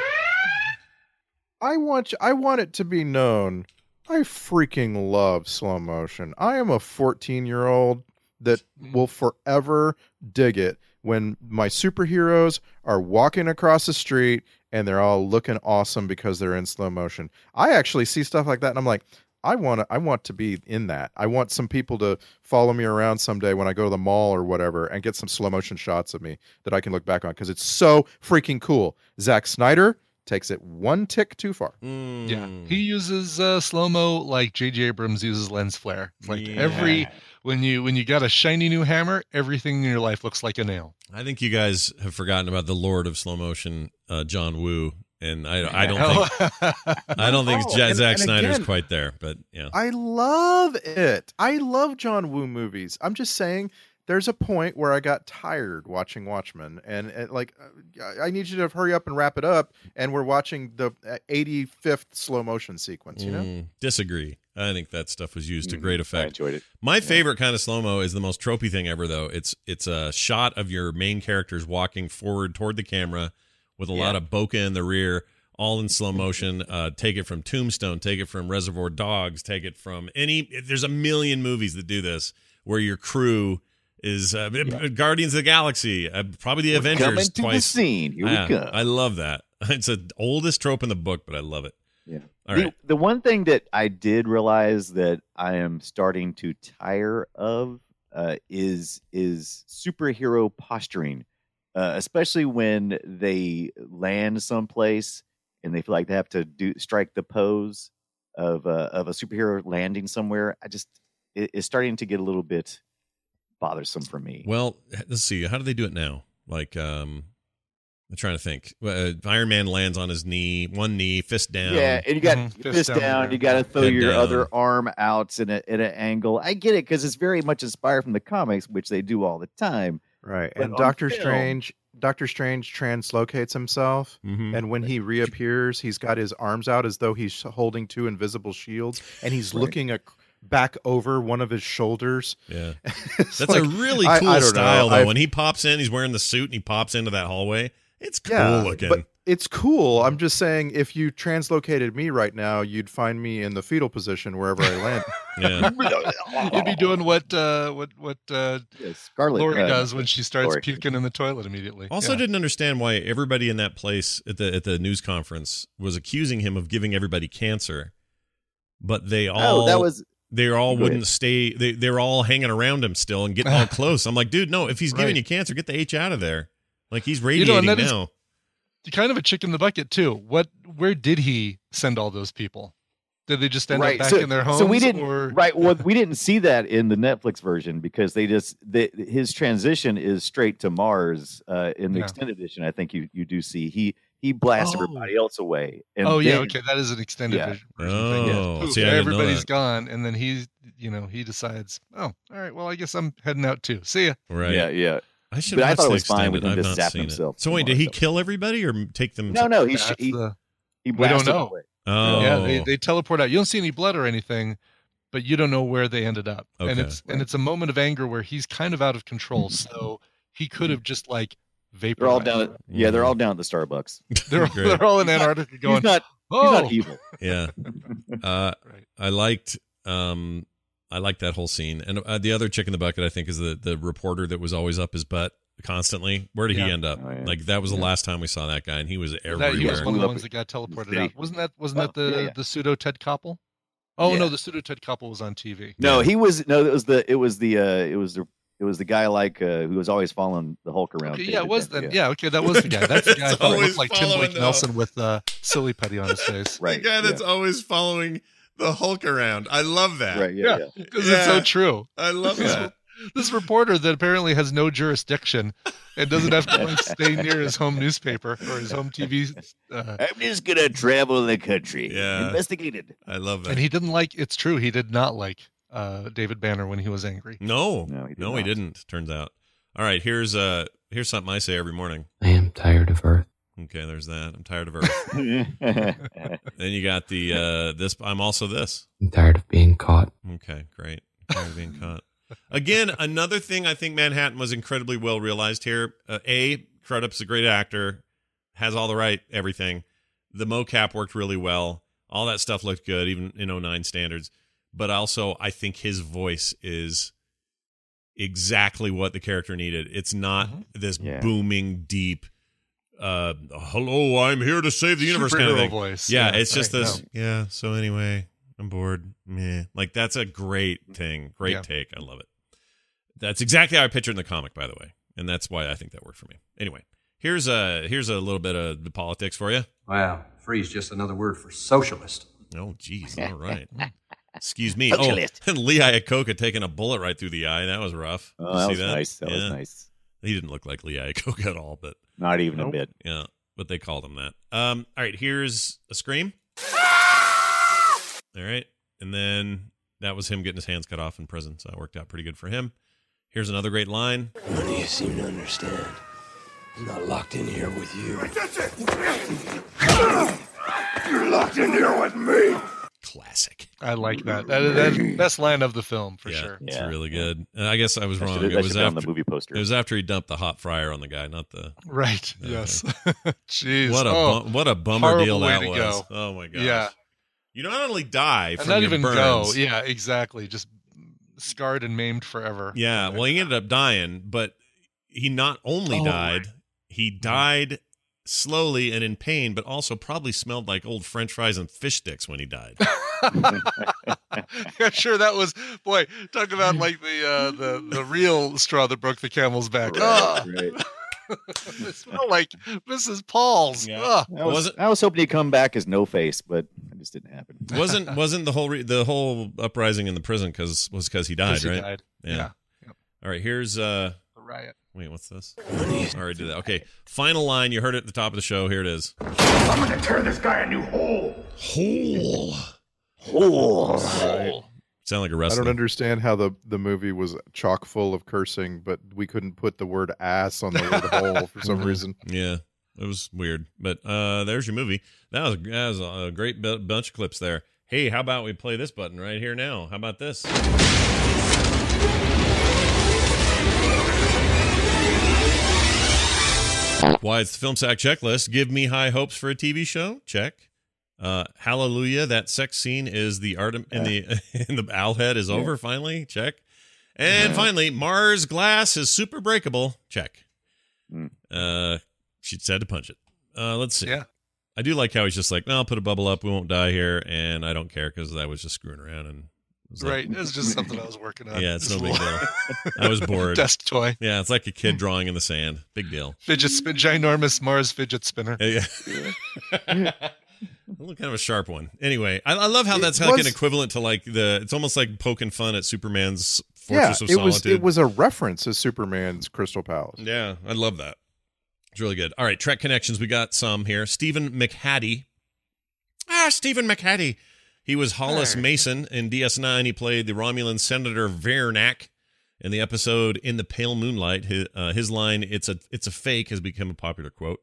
I want you, I want it to be known. I freaking love slow motion. I am a fourteen-year-old that will forever dig it when my superheroes are walking across the street and they're all looking awesome because they're in slow motion. I actually see stuff like that and I'm like, I want to I want to be in that. I want some people to follow me around someday when I go to the mall or whatever and get some slow motion shots of me that I can look back on because it's so freaking cool. Zack Snyder takes it one tick too far. Yeah, he uses uh, slow mo like J J Abrams uses lens flare. It's like Yeah. every when you when you got a shiny new hammer, everything in your life looks like a nail. I think you guys have forgotten about the Lord of Slow Motion, uh, John Woo, and I, I don't think I don't think Oh, J- and- Zack and Snyder's again, quite there, but yeah. I love it. I love John Woo movies. I'm just saying there's a point where I got tired watching Watchmen and, and like uh, I need you to hurry up and wrap it up and we're watching the uh, eighty-fifth slow motion sequence, you know? Mm, disagree. I think that stuff was used to Mm, great I effect. enjoyed it. My favorite kind of slow-mo is the most tropey thing ever, though. It's it's a shot of your main characters walking forward toward the camera with a lot Yeah. of bokeh in the rear, all in slow motion. Uh, take it from Tombstone, take it from Reservoir Dogs, take it from any... There's a million movies that do this where your crew is uh, Guardians of the Galaxy, uh, probably the We're Avengers coming to the twice. scene. Here we Yeah, go. I love that. It's the oldest trope in the book, but I love it. Yeah. All the, right. the one thing that I did realize that I am starting to tire of uh, is is superhero posturing, uh, especially when they land someplace and they feel like they have to do strike the pose of uh, of a superhero landing somewhere. I just it, it's starting to get a little bit bothersome for me. Well, let's see. How do they do it now? Like, um, I'm trying to think. Uh, Iron Man lands on his knee, one knee, fist down. Yeah, and you got Mhm. fist, Fist down. down, You got to throw Head your down. other arm out in a in an angle. I get it because it's very much inspired from the comics, which they do all the time. Right. But And on Doctor film- Strange Doctor Strange translocates himself Mhm. and when he reappears, he's got his arms out as though he's holding two invisible shields and he's looking ac- back over one of his shoulders. Yeah. It's That's a like, really I- cool I don't style, know. though. I've- When he pops in, he's wearing the suit and he pops into that hallway. It's cool Yeah, looking. but it's cool. I'm just saying, if you translocated me right now, you'd find me in the fetal position wherever I land. yeah. You'd be doing what uh, what what uh, Yeah, Scarlet Lori uh, does when she starts Lori. puking in the toilet immediately. Also, Yeah. didn't understand why everybody in that place at the at the news conference was accusing him of giving everybody cancer, but they all Oh, that was they all Go wouldn't ahead. stay. They they were all hanging around him still and getting all close. I'm like, dude, no. If he's giving Right. you cancer, get the H out of there. Like he's You radiating know, and that is- now. kind of a chick in the bucket too. What? Where did he send all those people? Did they just end right. up back so, in their homes? so we didn't or... right. Well, we didn't see that in the Netflix version because they just they, his transition is straight to Mars. Uh, in the Yeah. extended edition, I think you you do see he he blasts Oh. everybody else away. And oh yeah, then- okay, that is an extended Yeah. version. version thing. Oh, Poof, see, I didn't know everybody's that. gone, and then he you know, he decides, oh, all right, well, I guess I'm heading out too. See ya. Right. Yeah, yeah. I should. But I watch thought it the was fine with extended. him I've just not zapping seen it. himself. So wait, did he kill everybody or take them? No, no, he That's he, the- he we don't blasted know. away. Oh, Yeah, they, they teleport out. You don't see any blood or anything, but you don't know where they ended up. And Okay. it's and it's a moment of anger where he's kind of out of control. So he could have just like They're vaporized. all down. At, yeah, they're all down at the Starbucks. They're, Great. they're all in Antarctica going, He's not. oh, He's not evil. Yeah. Uh, Right. I liked. Um, I liked that whole scene, and uh, the other chick in the bucket, I think, is the the reporter that was always up his butt constantly. Where did he Yeah. end up? Oh, yeah. Like that was the Yeah. last time we saw that guy, and he was that everywhere. he was one of the Blew up ones that got teleported city. out. Wasn't that wasn't Oh, that the, yeah, yeah. the pseudo Ted Koppel? Oh Yeah. no, the pseudo Ted Koppel was on T V. No, he was. No, it was the. It was the. Uh, it was the. It was the guy like uh, who was always following the Hulk around. Okay, David yeah, it was Bent, then. Yeah, okay, that was the guy. That's the guy. I It's thought it always looked like Tim following Blake the- Nelson with uh, silly putty on his face. Right. The guy that's yeah. always following the Hulk around. I love that. Right. Yeah. yeah. Because it's so Yeah. true. I love This, that. this reporter that apparently has no jurisdiction and doesn't have to like stay near his home newspaper or his home T V. Uh, I'm just gonna travel the country. Yeah. Investigate it. I love that. and he didn't like. It's true. He did not like uh, David Banner when he was angry. no, No, he did no, he not. didn't. Turns out. All right, here's uh here's something I say every morning. I am tired of Earth. Okay, there's that. I'm tired of Earth. Then you got the uh this. I'm also this. I'm tired of being caught. Okay, great. Tired of being caught. Again, another thing I think Manhattan was incredibly well realized here. Uh, a, Crudup's a great actor, has all the right everything. The mocap worked really well. All that stuff looked good, even in oh nine standards. But also, I think his voice is exactly what the character needed. It's not this Yeah. booming, deep, uh, hello, I'm here to save the universe kind of Superhero thing. voice. Yeah, Yeah, it's just right, this. Yeah. So anyway, I'm bored. Meh. Like that's a great thing. Great Yeah. take. I love it. That's exactly how I pictured in the comic, by the way, and that's why I think that worked for me. Anyway, here's a here's a little bit of the politics for you. Wow, free's just another word for socialist. Oh, geez. All right. Excuse me. Socialist. Oh, and Lee Iacocca taking a bullet right through the eye. That was rough. Oh, You that see was nice. That was Yeah. nice. He didn't look like Lee Iacocca at all, but Not even a Nope. bit. yeah, but they called him that. Um, all right, here's a scream. All right, and then that was him getting his hands cut off in prison, so that worked out pretty good for him. Here's another great line. None of you seem to understand. I'm not locked in here with you. You're locked in here with me. Classic. I like that. That is that's the best line of the film for yeah, sure. it's Yeah. really good. And I guess I was That wrong. should- It that was should be on after the movie poster. It was after he dumped the hot fryer on the guy, not the. Right. Yeah, Yes. Jeez. What a oh, bum, what a bummer horrible deal way that to was. go. Oh my gosh. Yeah. You not only die and from not your even burns, go. Yeah, exactly. Just scarred and maimed forever. Yeah, well, he ended up dying, but he not only Oh, died, he died slowly and in pain, but also probably smelled like old French fries and fish sticks when he died. Yeah, sure. That was boy. Talk about like the uh, the the real straw that broke the camel's back. Oh, Right. it smelled like Missus Paul's. Yeah. Ugh. I was, Wasn't- I was hoping he'd come back as No Face, but it just didn't happen. wasn't wasn't the whole re- the whole uprising in the prison because was because he died, 'Cause he right? died. Yeah. Yeah. Yep. All right, here's uh. The riot. Wait, what's this? I already did that. Okay, final line. You heard it at the top of the show. Here it is. I'm gonna tear this guy a new hole. Hole. Oh, Sound like a I wrestler. don't understand how the, the movie was chock full of cursing, but we couldn't put the word ass on the word hole for some Mhm. reason. Yeah, it was weird. But uh, there's your movie. That was that was a great bu- bunch of clips there. Hey, how about we play this button right here now? How about this? Why, it's the Film Sack checklist. Give me high hopes for a T V show. Check. Uh, hallelujah, that sex scene is the art in the in the owl head is over. Finally, check. And Yeah. finally, Mars glass is super breakable. Check. Mm. Uh, she said to punch it. Uh, let's see. Yeah. I do like how he's just like, no, I'll put a bubble up. We won't die here, and I don't care because I was just screwing around and. it was like- Right. It's just something I was working on. yeah, it's no Just a big little- deal. I was bored. Desk toy. Yeah, it's like a kid drawing in the sand. Big deal. Fidget spin. Ginormous Mars fidget spinner. Yeah. A little kind of a sharp one. Anyway, I, I love how It that's like was- an equivalent to like the. It's almost like poking fun at Superman's Yeah, Fortress of it was Solitude. it was a reference to Superman's Crystal Palace. Yeah, I love that. It's really good. All right, Trek connections. We got some here. Stephen McHattie. Ah, Stephen McHattie. He was Hollis Mason in D S nine. He played the Romulan Senator Vernak in the episode In the Pale Moonlight. His, uh, his line, "It's a it's a fake," has become a popular quote.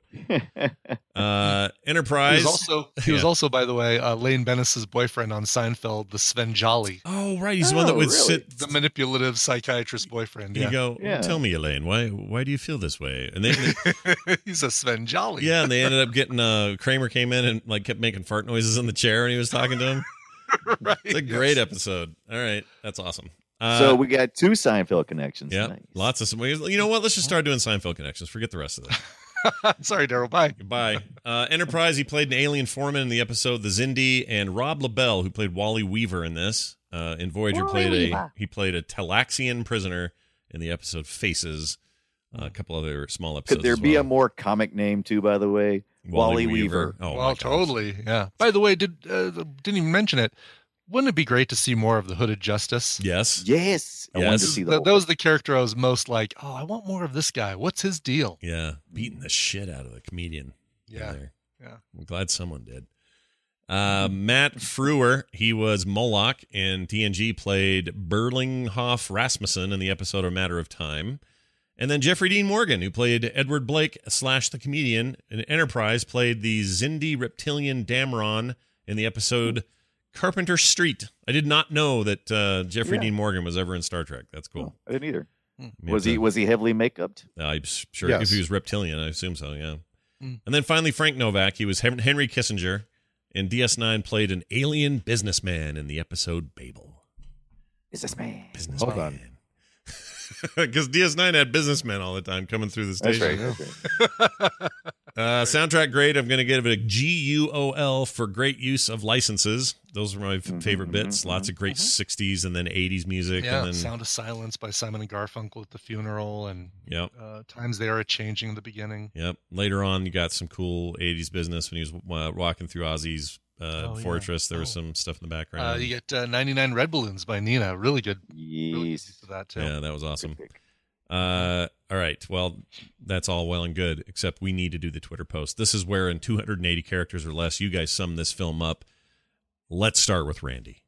uh, Enterprise. He was also, he yeah. was also, by the way, uh, Lane Bennis's boyfriend on Seinfeld, the Sven Jolly. Oh, right. He's oh, the one that would really? sit. The manipulative psychiatrist boyfriend. You yeah. go, yeah. Tell me, Elaine, why why do you feel this way? And then he's a Sven Jolly. Yeah, and they ended up getting uh, Kramer came in and like kept making fart noises in the chair when he was talking to him. Right, it's a great yes. episode. All right, that's awesome. Uh, so we got two Seinfeld connections. Yeah, nice. Lots of. You know what? Let's just start doing Seinfeld connections. Forget the rest of this. Sorry, Daryl. Bye. Goodbye. Uh, Enterprise. He played an alien foreman in the episode The Zindi, and Rob LaBelle, who played Wally Weaver in this. Uh, in Voyager, Wally played Weaver. a he played a Talaxian prisoner in the episode Faces. Uh, a couple other small episodes. Could there as be well. a more comic name too? By the way, Wally, Wally Weaver. Weaver. Oh, well, totally. Yeah. By the way, did uh, didn't even mention it. Wouldn't it be great to see more of the Hooded Justice? Yes. Yes. I yes. wanted to see the That, that was the character I was most like, oh, I want more of this guy. What's his deal? Yeah, beating the shit out of the comedian. Yeah. There. Yeah. I'm glad someone did. Uh, Matt Frewer, he was Moloch, and T N G played Berlinghoff Rasmussen in the episode A Matter of Time. And then Jeffrey Dean Morgan, who played Edward Blake slash the comedian in Enterprise, played the Zindi reptilian Damron in the episode Carpenter Street. I did not know that uh, Jeffrey Yeah. Dean Morgan was ever in Star Trek. That's cool. I didn't either. Hmm. Was he was he heavily make-upped? Uh, I'm sure Yes. if he was reptilian, I assume so, yeah. Mm. And then finally, Frank Novak. He was Hen- Henry Kissinger. In D S nine, played an alien businessman in the episode Babel. Businessman. Businessman. Hold on. Because D S nine had businessmen all the time coming through the That's station. right. That's right. Uh, soundtrack grade, I'm going to give it a G U O L for great use of licenses. Those are my f- Mm-hmm, favorite bits. Lots of great sixties and then eighties music. Yeah, and then, Sound of Silence by Simon and Garfunkel at the funeral, and Yep. uh, Times They Are A-Changing in the beginning. Yep. Later on, you got some cool eighties business when he was uh, walking through Ozzy's uh, Oh, yeah. Fortress. There was Oh. some stuff in the Uh, background. you get uh, ninety-nine Red Balloons by Nina. Really good. Really good Yes. use of that, too. Yeah, that was awesome. Uh, all right. Well, that's all well and good, except we need to do the Twitter post. This is where, in two hundred eighty characters or less, you guys sum this film up. Let's start with Randy.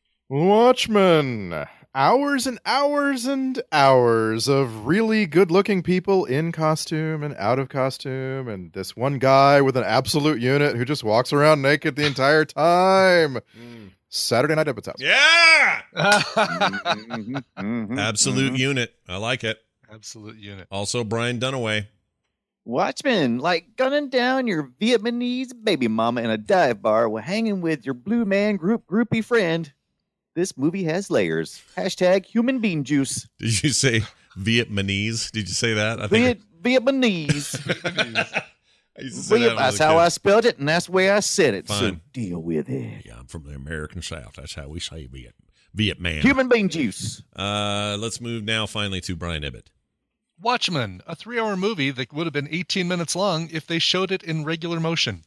Watchmen. Hours and hours and hours of really good-looking people in costume and out of costume, and this one guy with an absolute unit who just walks around naked the entire time. Saturday Night at Its House. Yeah! Mhm, mhm, Absolute mhm. unit. I like it. Absolute unit. Also, Brian Dunaway. Watchmen, like gunning down your Vietnamese baby mama in a dive bar while hanging with your blue man group groupie friend. This movie has layers. Hashtag human bean juice. Did you say Vietnamese? Did you say that? I think Viet, Vietnamese. I used to say that Viet, when I was that's a how kid. I spelled it, and that's the way I said it. So Fine. deal with it. Yeah, I'm from the American South. That's how we say Viet. Viet man. Human bean juice. Uh, let's move now finally to Brian Ibbett. Watchmen, a three-hour movie that would have been eighteen minutes long if they showed it in regular motion.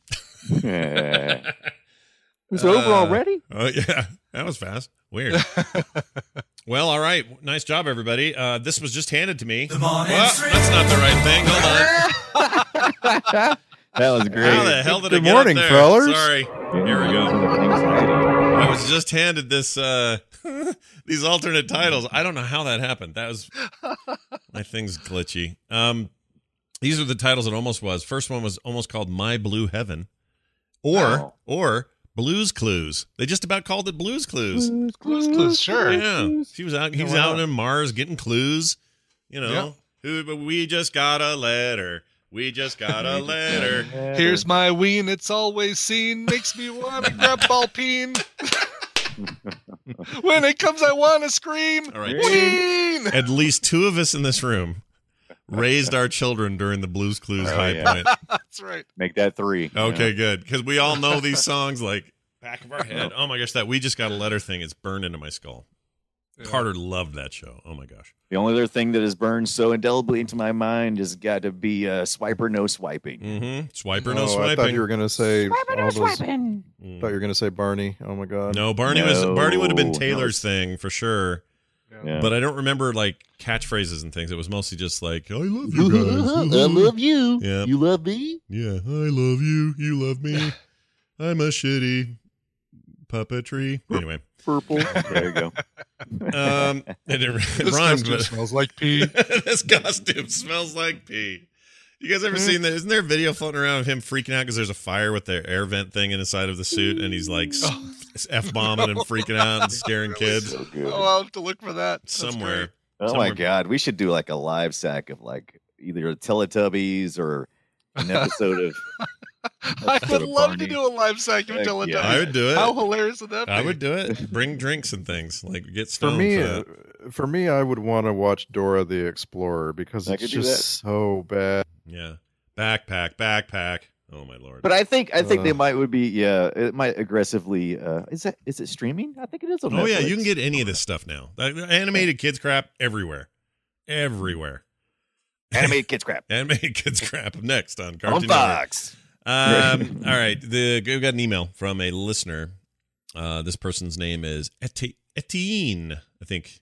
It's over already? Oh, yeah. That was fast. Weird. Well, all right. Nice job, everybody. Uh, this was just handed to me. Well, that's not the right thing. Hold on. That was great. How the hell did Good I get morning, up there? fellers. Sorry. Here we go. I was just handed this uh, these alternate titles. I don't know how that happened. That was my thing's glitchy. Um, these are the titles it almost was. First one was almost called My Blue Heaven, or Wow. or Blues Clues. They just about called it Blues Clues. Blues Clues, sure. Yeah, she was out. He's Yeah, why out not? in Mars getting clues. You know, Yeah. who? But we just got a letter. We just got a letter. Here's my ween, it's always seen, makes me want to grab ball peen. When it comes, I want to scream. All right. Ween! At least two of us in this room raised our children during the Blues Clues Oh, high yeah. point. That's right. Make that three. Okay, good. Because we all know these songs like back of our head. Oh my gosh, that We Just Got a Letter thing is burned into my skull. Yeah. Carter loved that show. Oh my gosh. The only other thing that has burned so indelibly into my mind has got to be uh, swiper no swiping. Mm-hmm. Swiper, no Oh, swiping. I thought you were going to say all those, swiping. Mm. thought you were going to say Barney. Oh my god. No, Barney was Barney would have been No, Taylor's no. thing for sure. Yeah. But I don't remember like catchphrases and things. It was mostly just like, I love you guys. I love you. Yeah. You love me? Yeah, I love you. You love me. I'm a shitty puppetry. Anyway. Purple. There you go. Um, it, it This rhymes, costume but smells like pee. this costume smells like pee. You guys ever seen that? Isn't there a video floating around of him freaking out because there's a fire with the air vent thing inside of the suit, and he's like f bombing and freaking out and scaring kids So good. Oh, I'll have to look for that. That's somewhere. great. Oh somewhere. my God, we should do like a live sack of like either Teletubbies or an episode of. I episode would of love Barney. to do a live sack of Heck Teletubbies. yeah. I would do it. How hilarious would that be? I would do it. Bring drinks and things. Like get For stoned. me, for uh, that. for me, I would want to watch Dora the Explorer because I it's could do just so bad. Yeah. Backpack, backpack. Oh my lord. But I think I think they Uh. might would be yeah it might aggressively uh is that is it streaming? I think it is on Oh yeah, Netflix. you can get any of this stuff now. That- Animated kids crap everywhere, everywhere. animated kids crap Animated kids crap. Next on on Cartoon Network. Fox. Um, all right, the we got an email from a listener. Uh, this person's name is Eti- Etienne, I think.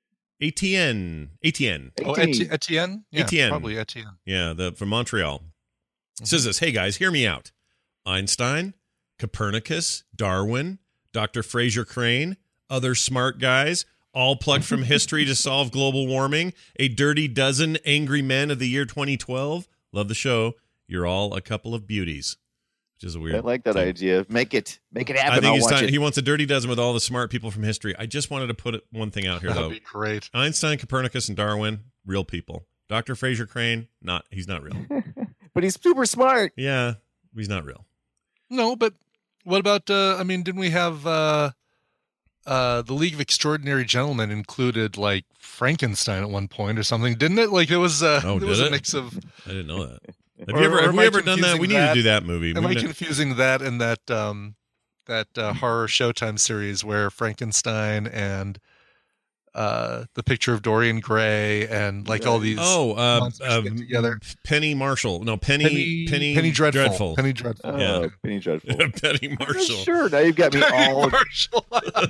Etienne, Etienne. Oh, Eti- Etienne? Yeah, Etienne. probably Etienne. Yeah, the from Montreal. It says this, hey guys, hear me out. Einstein, Copernicus, Darwin, Doctor Fraser Crane, other smart guys, all plucked from history to solve global warming, a dirty dozen angry men of the year twenty twelve. Love the show. You're all a couple of beauties. Which is a weird I like that thing. idea. Make it make it happen. I think I'll he's watch time, it. he wants a dirty dozen with all the smart people from history. I just wanted to put it, one thing out here, That'd though. be great. Einstein, Copernicus, and Darwin, real people. Doctor Fraser Crane, not. He's not real. But he's super smart. Yeah, he's not real. No, but what about, uh, I mean, didn't we have uh, uh, the League of Extraordinary Gentlemen included like Frankenstein at one point or something, didn't it? Like it was, uh, Oh, it did was it? a mix of. I didn't know that. Have Or- you ever, or have am we I ever done that? We need confusing to do that movie. Am We I need to- confusing that and that um, that uh, horror Showtime series where Frankenstein and uh, the Picture of Dorian Gray and like all these Oh, uh, monsters uh, get together. Penny Marshall. No, Penny Penny- Penny, Penny Dreadful. Penny Dreadful. Oh, Yeah. Penny Dreadful. Penny Marshall. Sure, now you've got me all. Marshall.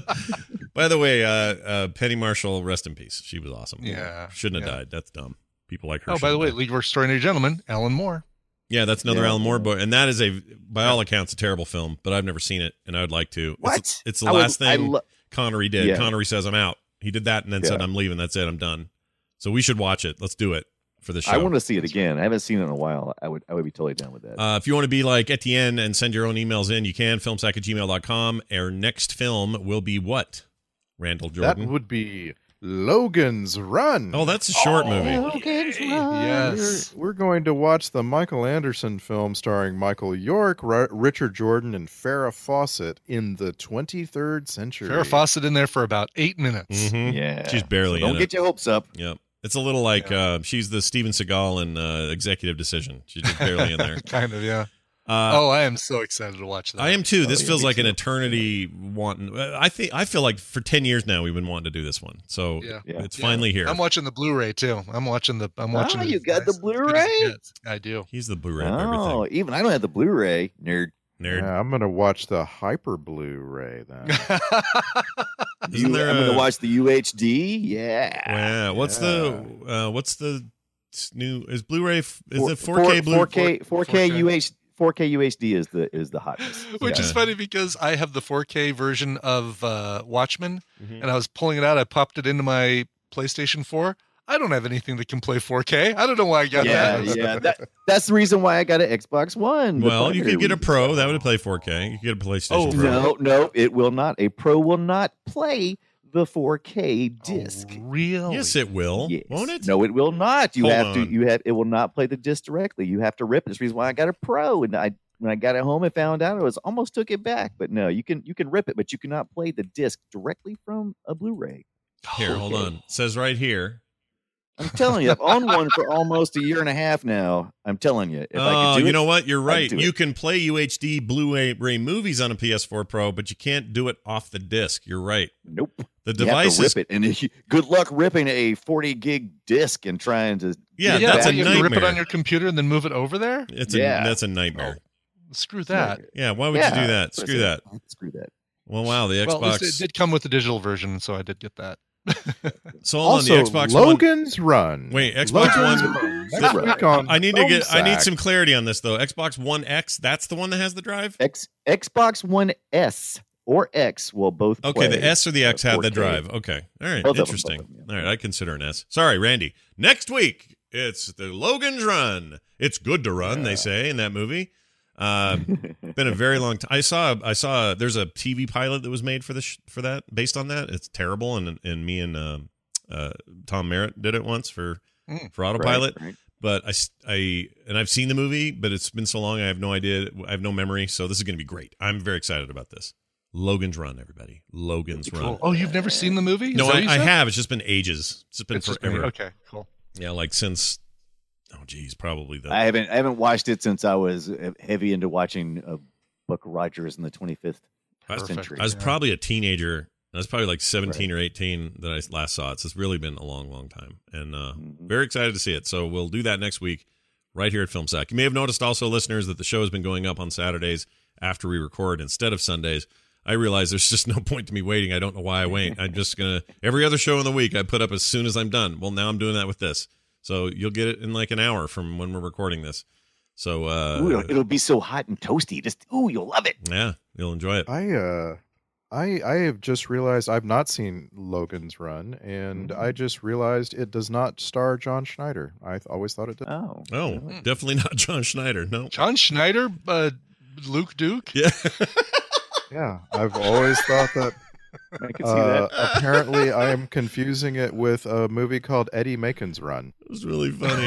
By the way, uh, uh, Penny Marshall, rest in peace. She was awesome. Yeah, Shouldn't have yeah. died. That's dumb. People like her. Oh, by the shouldn't way, die. League of Extraordinary Gentlemen, Alan Moore. Yeah, that's another Yeah. Alan Moore book, and that is a, by all accounts, a terrible film. But I've never seen it, and I would like to. What? It's, it's the I would- last I thing lo- Connery did. Yeah. Connery says, "I'm out." He did that, and then said, Yeah. "I'm leaving." That's it. I'm done. So we should watch it. Let's do it for the show. I want to see it again. I haven't seen it in a while. I would I would be totally down with that. Uh, if you want to be like Etienne and send your own emails in, you can. filmsack at gmail dot com. Our next film will be what? Randall Jordan. That would be Logan's Run. Oh, that's a short movie. Logan's Run. Yes. We're, we're going to watch the Michael Anderson film starring Michael York, R- Richard Jordan, and Farrah Fawcett in the twenty-third century. Farrah Fawcett in there for about eight minutes. Mhm. Yeah, She's barely So don't in get it. your hopes up. Yep. It's a little like uh, she's the Steven Seagal in uh, Executive Decision. She's just barely in there. Kind of, yeah. Uh, oh, I am so excited to watch that. I am too. Oh, This yeah, feels me like an too. eternity wanting. I think I feel like for ten years now we've been wanting to do this one. So Yeah. Yeah. it's Yeah. finally here. I'm watching the Blu-ray too. I'm watching the. I'm watching. Ah, it you as got the nice- as good as it Blu-ray? gets. I do. He's the Blu-ray of Oh, everything. even I don't have the Blu-ray. Nerd. Nerd. Yeah, I'm going to watch the Hyper Blu-ray then. Isn't You, there I'm going a- to watch the U H D. Yeah. Wow. What's the uh, what's the new is Blu-ray? f- Is Four- it four K Blu? four K four K four K. U H four K U H D is the is the hotness. Which Yeah. is funny because I have the four K version of uh, Watchmen, Mhm. and I was pulling it out. I popped it into my PlayStation four. I don't have anything that can play four K. I don't know why I got Yeah, that. yeah. That, that's the reason why I got an Xbox One. the Well, you primary could get a reason. Pro. That would play four K. You could get a PlayStation Oh, Pro. No, no, it will not. A Pro will not play the four K disc. Oh, really? Yes, it will. Yes. Won't it? No, it will not. You Hold have on. to. You have. It will not play the disc directly. You have to rip it. That's the reason why I got a Pro. And I, when I got it home and found out, I was almost took it back. But no, you can. You can rip it, but you cannot play the disc directly from a Blu-ray. Here, hold on. It says right here. I'm telling you, I've owned one for almost a year and a half now. I'm telling you, if I Oh, could do you it, know what? You're I'd right. do You it. can play U H D Blu-ray movies on a P S four Pro, but you can't do it off the disc. You're right. Nope. The You have device to is rip it, and if you- good luck ripping a forty gig disc and trying to. Yeah, get it that's back. a you have to rip it nightmare. on your computer and then move it over there. it's Yeah. a that's a nightmare. Screw that. Yeah, why would Yeah, you do that? that's what I Screw that. said. Screw that. Well, wow, the Well, at Xbox. least it did come with the digital version, so I did get that. so hold Also, on, the Xbox One. Logan's Run. Wait, Xbox Logan's One. Run. That's Next right. week on I need to get. I need Film some Sack. clarity on this though. Xbox One X. That's the one that has the drive. X Xbox One S or X will both play. Okay, the S or the X uh, have the four K. drive. Okay. All right. Both of them, Interesting. both of them, All right. I consider an S. Sorry, Randy. Next week, it's the Logan's Run. It's good to run, Yeah. they say in that movie. Uh, been a very long time. I saw, I saw, there's a T V pilot that was made for this, for that, based on that. It's terrible. And, and me and um, uh, Tom Merritt did it once for, Mm. for Autopilot. Right, right. But I, s- I, and I've seen the movie, but it's been so long, I have no idea. I have no memory. So this is going to be great. I'm very excited about this. Logan's Run, everybody. Logan's Run. Cool. Oh, you've never seen the movie? Is No, that I, what you I said? have. It's just been ages. It's just been It's just been- forever. okay, cool. Yeah, like since, oh, geez, probably the. I haven't I haven't watched it since I was heavy into watching uh, Buck Rogers in the twenty-fifth I was, century. I was probably a teenager. I was probably like seventeen or eighteen that I last saw it. So it's really been a long, long time. And uh, Mm-hmm. very excited to see it. So we'll do that next week right here at Film Sack. You may have noticed also, listeners, that the show has been going up on Saturdays after we record instead of Sundays. I realize there's just no point to me waiting. I don't know why I wait. I'm just going to, every other show in the week I put up as soon as I'm done. Well, now I'm doing that with this. So you'll get it in like an hour from when we're recording this. So, uh, Ooh, it'll, it'll be so hot and toasty. Just ooh, you'll love it. yeah, you'll enjoy it. I uh I I have just realized I've not seen Logan's Run, and I just realized it does not star John Schneider. I th- always thought it did. Oh, Oh, definitely not John Schneider. No. John Schneider, uh, Luke Duke. Yeah. Yeah, I've always thought that. I can see Uh, that. apparently, I am confusing it with a movie called Eddie Macon's Run. It was really funny.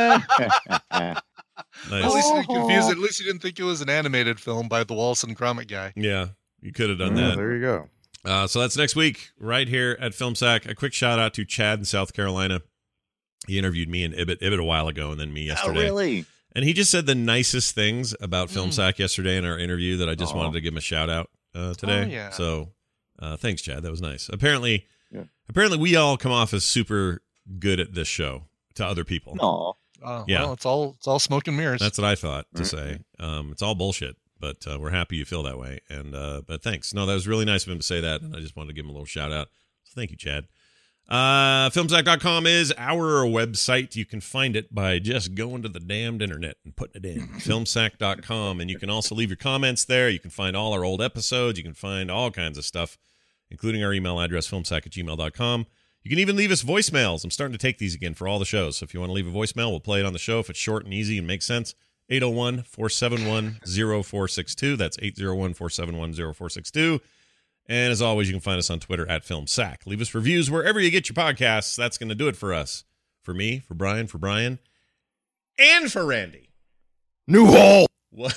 At least you didn't confuse it. At least you didn't think it was an animated film by the Wallace and Gromit guy. Yeah, you could have done Yeah, that. there you go. Uh, so that's next week, right here at Film Sack. A quick shout out to Chad in South Carolina. He interviewed me and Ibbot, Ibbot a while ago, and then me yesterday. Oh, really? And he just said the nicest things about Film Mm. Sack yesterday in our interview that I just Aw. wanted to give him a shout out uh, today. Oh, yeah. So uh, thanks, Chad. That was nice. Apparently, Yeah. apparently we all come off as super good at this show to other people. Aw. Oh, Yeah. well, it's all it's all smoke and mirrors. That's what I thought to say. Um, it's all bullshit, but uh, we're happy you feel that way. And uh, but thanks. No, that was really nice of him to say that, and I just wanted to give him a little shout out. So thank you, Chad. Uh, filmsack dot com is our website. You can find it by just going to the damned internet and putting it in. filmsack dot com, and you can also leave your comments there. You can find all our old episodes. You can find all kinds of stuff, including our email address, filmsack at gmail dot com. You can even leave us voicemails. I'm starting to take these again for all the shows. So if you want to leave a voicemail, we'll play it on the show if it's short and easy and makes sense. eight oh one, four seven one, oh four six two. That's eight oh one, four seven one, oh four six two. And as always, you can find us on Twitter at FilmSack. Leave us reviews wherever you get your podcasts. That's going to do it for us. For me, for Brian, for Brian, and for Randy. New hole! We'll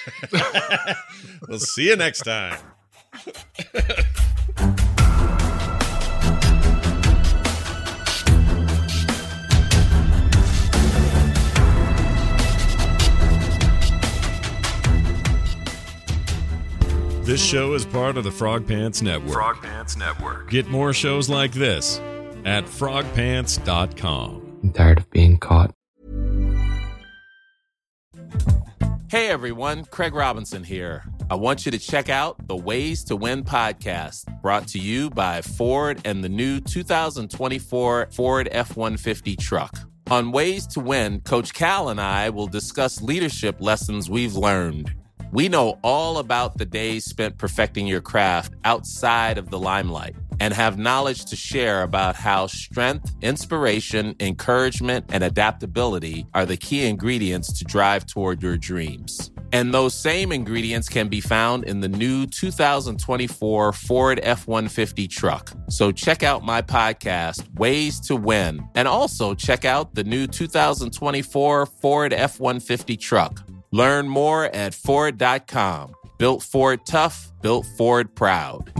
we'll see you next time. This show is part of the Frog Pants Network. Frog Pants Network. Get more shows like this at frog pants dot com. I'm tired of being caught. Hey everyone, Craig Robinson here. I want you to check out the Ways to Win podcast, brought to you by Ford and the new two thousand twenty-four Ford F one fifty truck. On Ways to Win, Coach Cal and I will discuss leadership lessons we've learned. We know all about the days spent perfecting your craft outside of the limelight and have knowledge to share about how strength, inspiration, encouragement, and adaptability are the key ingredients to drive toward your dreams. And those same ingredients can be found in the new two thousand twenty-four Ford F one fifty truck. So check out my podcast, Ways to Win, and also check out the new two thousand twenty-four Ford F one fifty truck. Learn more at Ford dot com. Built Ford tough, built Ford proud.